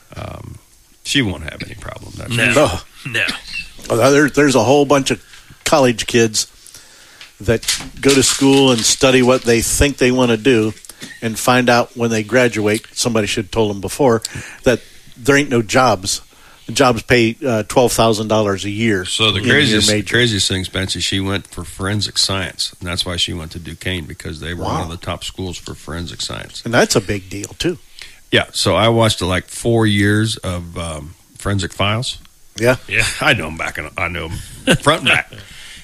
she won't have any problem. No. There's a whole bunch of college kids that go to school and study what they think they want to do and find out when they graduate, somebody should have told them before, that there ain't no jobs. The jobs pay $12,000 a year. So the craziest thing, Spencer, she went for forensic science, and that's why she went to Duquesne, because they were one of the top schools for forensic science. And that's a big deal, too. Yeah, so I watched 4 years of Forensic Files. Yeah. Yeah, I know them I know them front and back.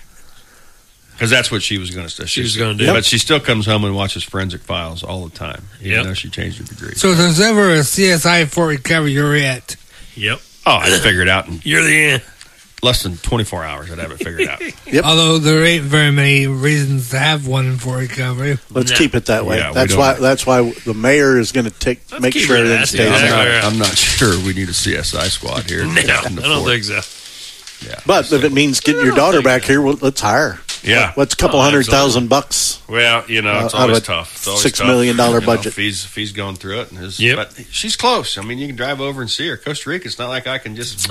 Because that's what she was going to do. She was going to do. But she still comes home and watches Forensic Files all the time, even though she changed her degree. So if there's ever a CSI Fort Recovery, you're it. Yep. Oh, I'd figure it out in you're the end. Less than 24 hours. I'd have it figured out. Yep. Although there ain't very many reasons to have one in Fort Recovery. Let's keep it that way. Yeah, that's why the mayor is going to make sure everything stays. I'm not sure we need a CSI squad here. No, I don't think so. Yeah, but if it means getting your daughter back here, well, let's hire. Yeah, what's a couple $100,000? Well, it's always tough. It's always $6 million budget. If he's going through it, but she's close. I mean, you can drive over and see her. Costa Rica. It's not like I can just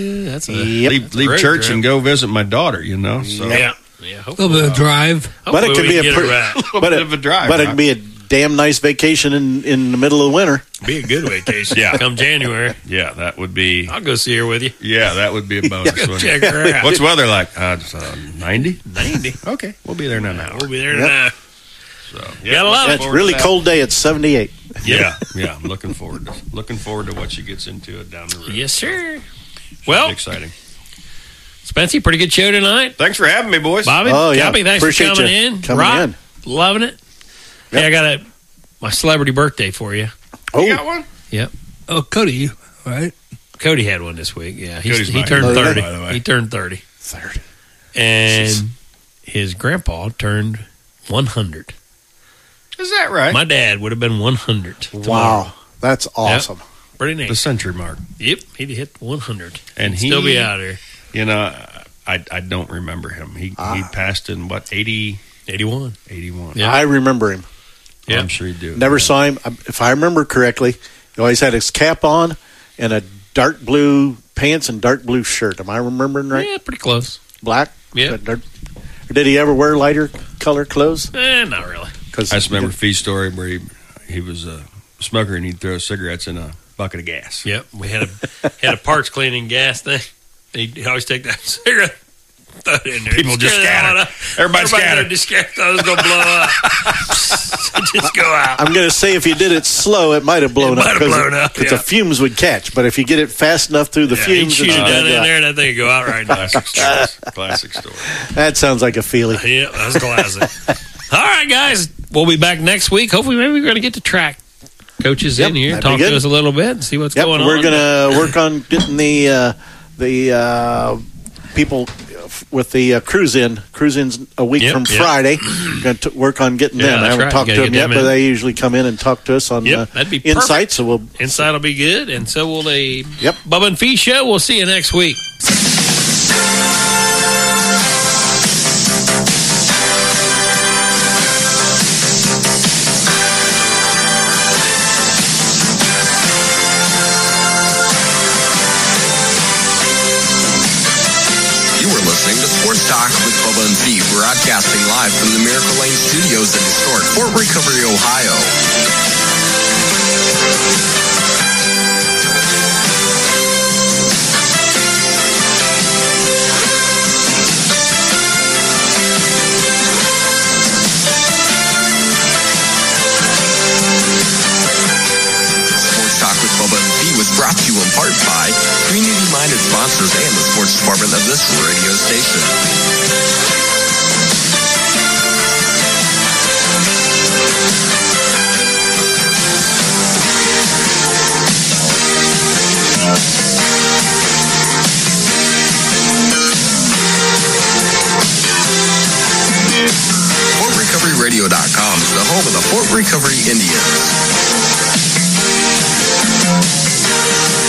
leave church and go visit my daughter. So. Yeah. A little bit of drive, but it could be a bit of a drive. But it can be a damn nice vacation in the middle of the winter. Be a good vacation. Yeah, come January. Yeah, that would be. I'll go see her with you. Yeah, that would be a bonus. Check her out. What's the weather like? 90? 90. Okay, we'll be there in an hour. We'll be there in an hour. So gotta love it. It's a really cold day. It's 78. Yeah. I'm looking forward to what she gets into down the road. Yes, sir. Well, exciting. Spency, pretty good show tonight. Thanks for having me, boys. Bobby, Gabby, thanks Appreciate for coming in. Coming in. Loving it. Yep. Hey, I got my celebrity birthday for you. You got one? Yep. Oh, Cody, right? Cody had one this week. Yeah, he Cody's turned 30. By the way. He turned 30. 30. And his grandpa turned 100. Is that right? My dad would have been 100. Tomorrow. Wow, that's awesome. Yep. Pretty neat. The century mark. Yep, he'd hit 100. And he'd still be out here. I don't remember him. He passed in 80? 81. 81. Yeah. I remember him. Yeah, I'm sure you do. Never saw him. If I remember correctly, he always had his cap on and a dark blue pants and dark blue shirt. Am I remembering right? Yeah, pretty close. Black? Yeah. Or did he ever wear lighter color clothes? Not really. I just remember Fee's story where he was a smoker and he'd throw cigarettes in a bucket of gas. Yep. We had a parts cleaning gas thing. He'd always take that cigarette, throw it in there. People just scatter. Everybody scattered. Just scatter. Thought it was going to blow up. Just go out. I'm going to say if you did it slow, it might have blown up. Because the fumes would catch. But if you get it fast enough through the fumes, he'd shoot it down in there and that thing would go out right now. Classic story. That sounds like a feeling. Yeah, that's classic. All right, guys. We'll be back next week. Hopefully, maybe we're going to get to track coaches in here, talk to us a little bit, and see what's going on. We're going to work on getting the people with the cruise-ins a week from Friday. Going to work on getting them. I haven't talked to them yet, but they usually come in and talk to us on that'd be Insight. So Insight will be good, and so will the Bubba and Fee Show. We'll see you next week. broadcasting live from the Miracle Lane Studios in historic Fort Recovery, Ohio. Was brought to you in part by community-minded sponsors and the sports department of this radio station. FortRecoveryRadio.com is the home of the Fort Recovery Indians.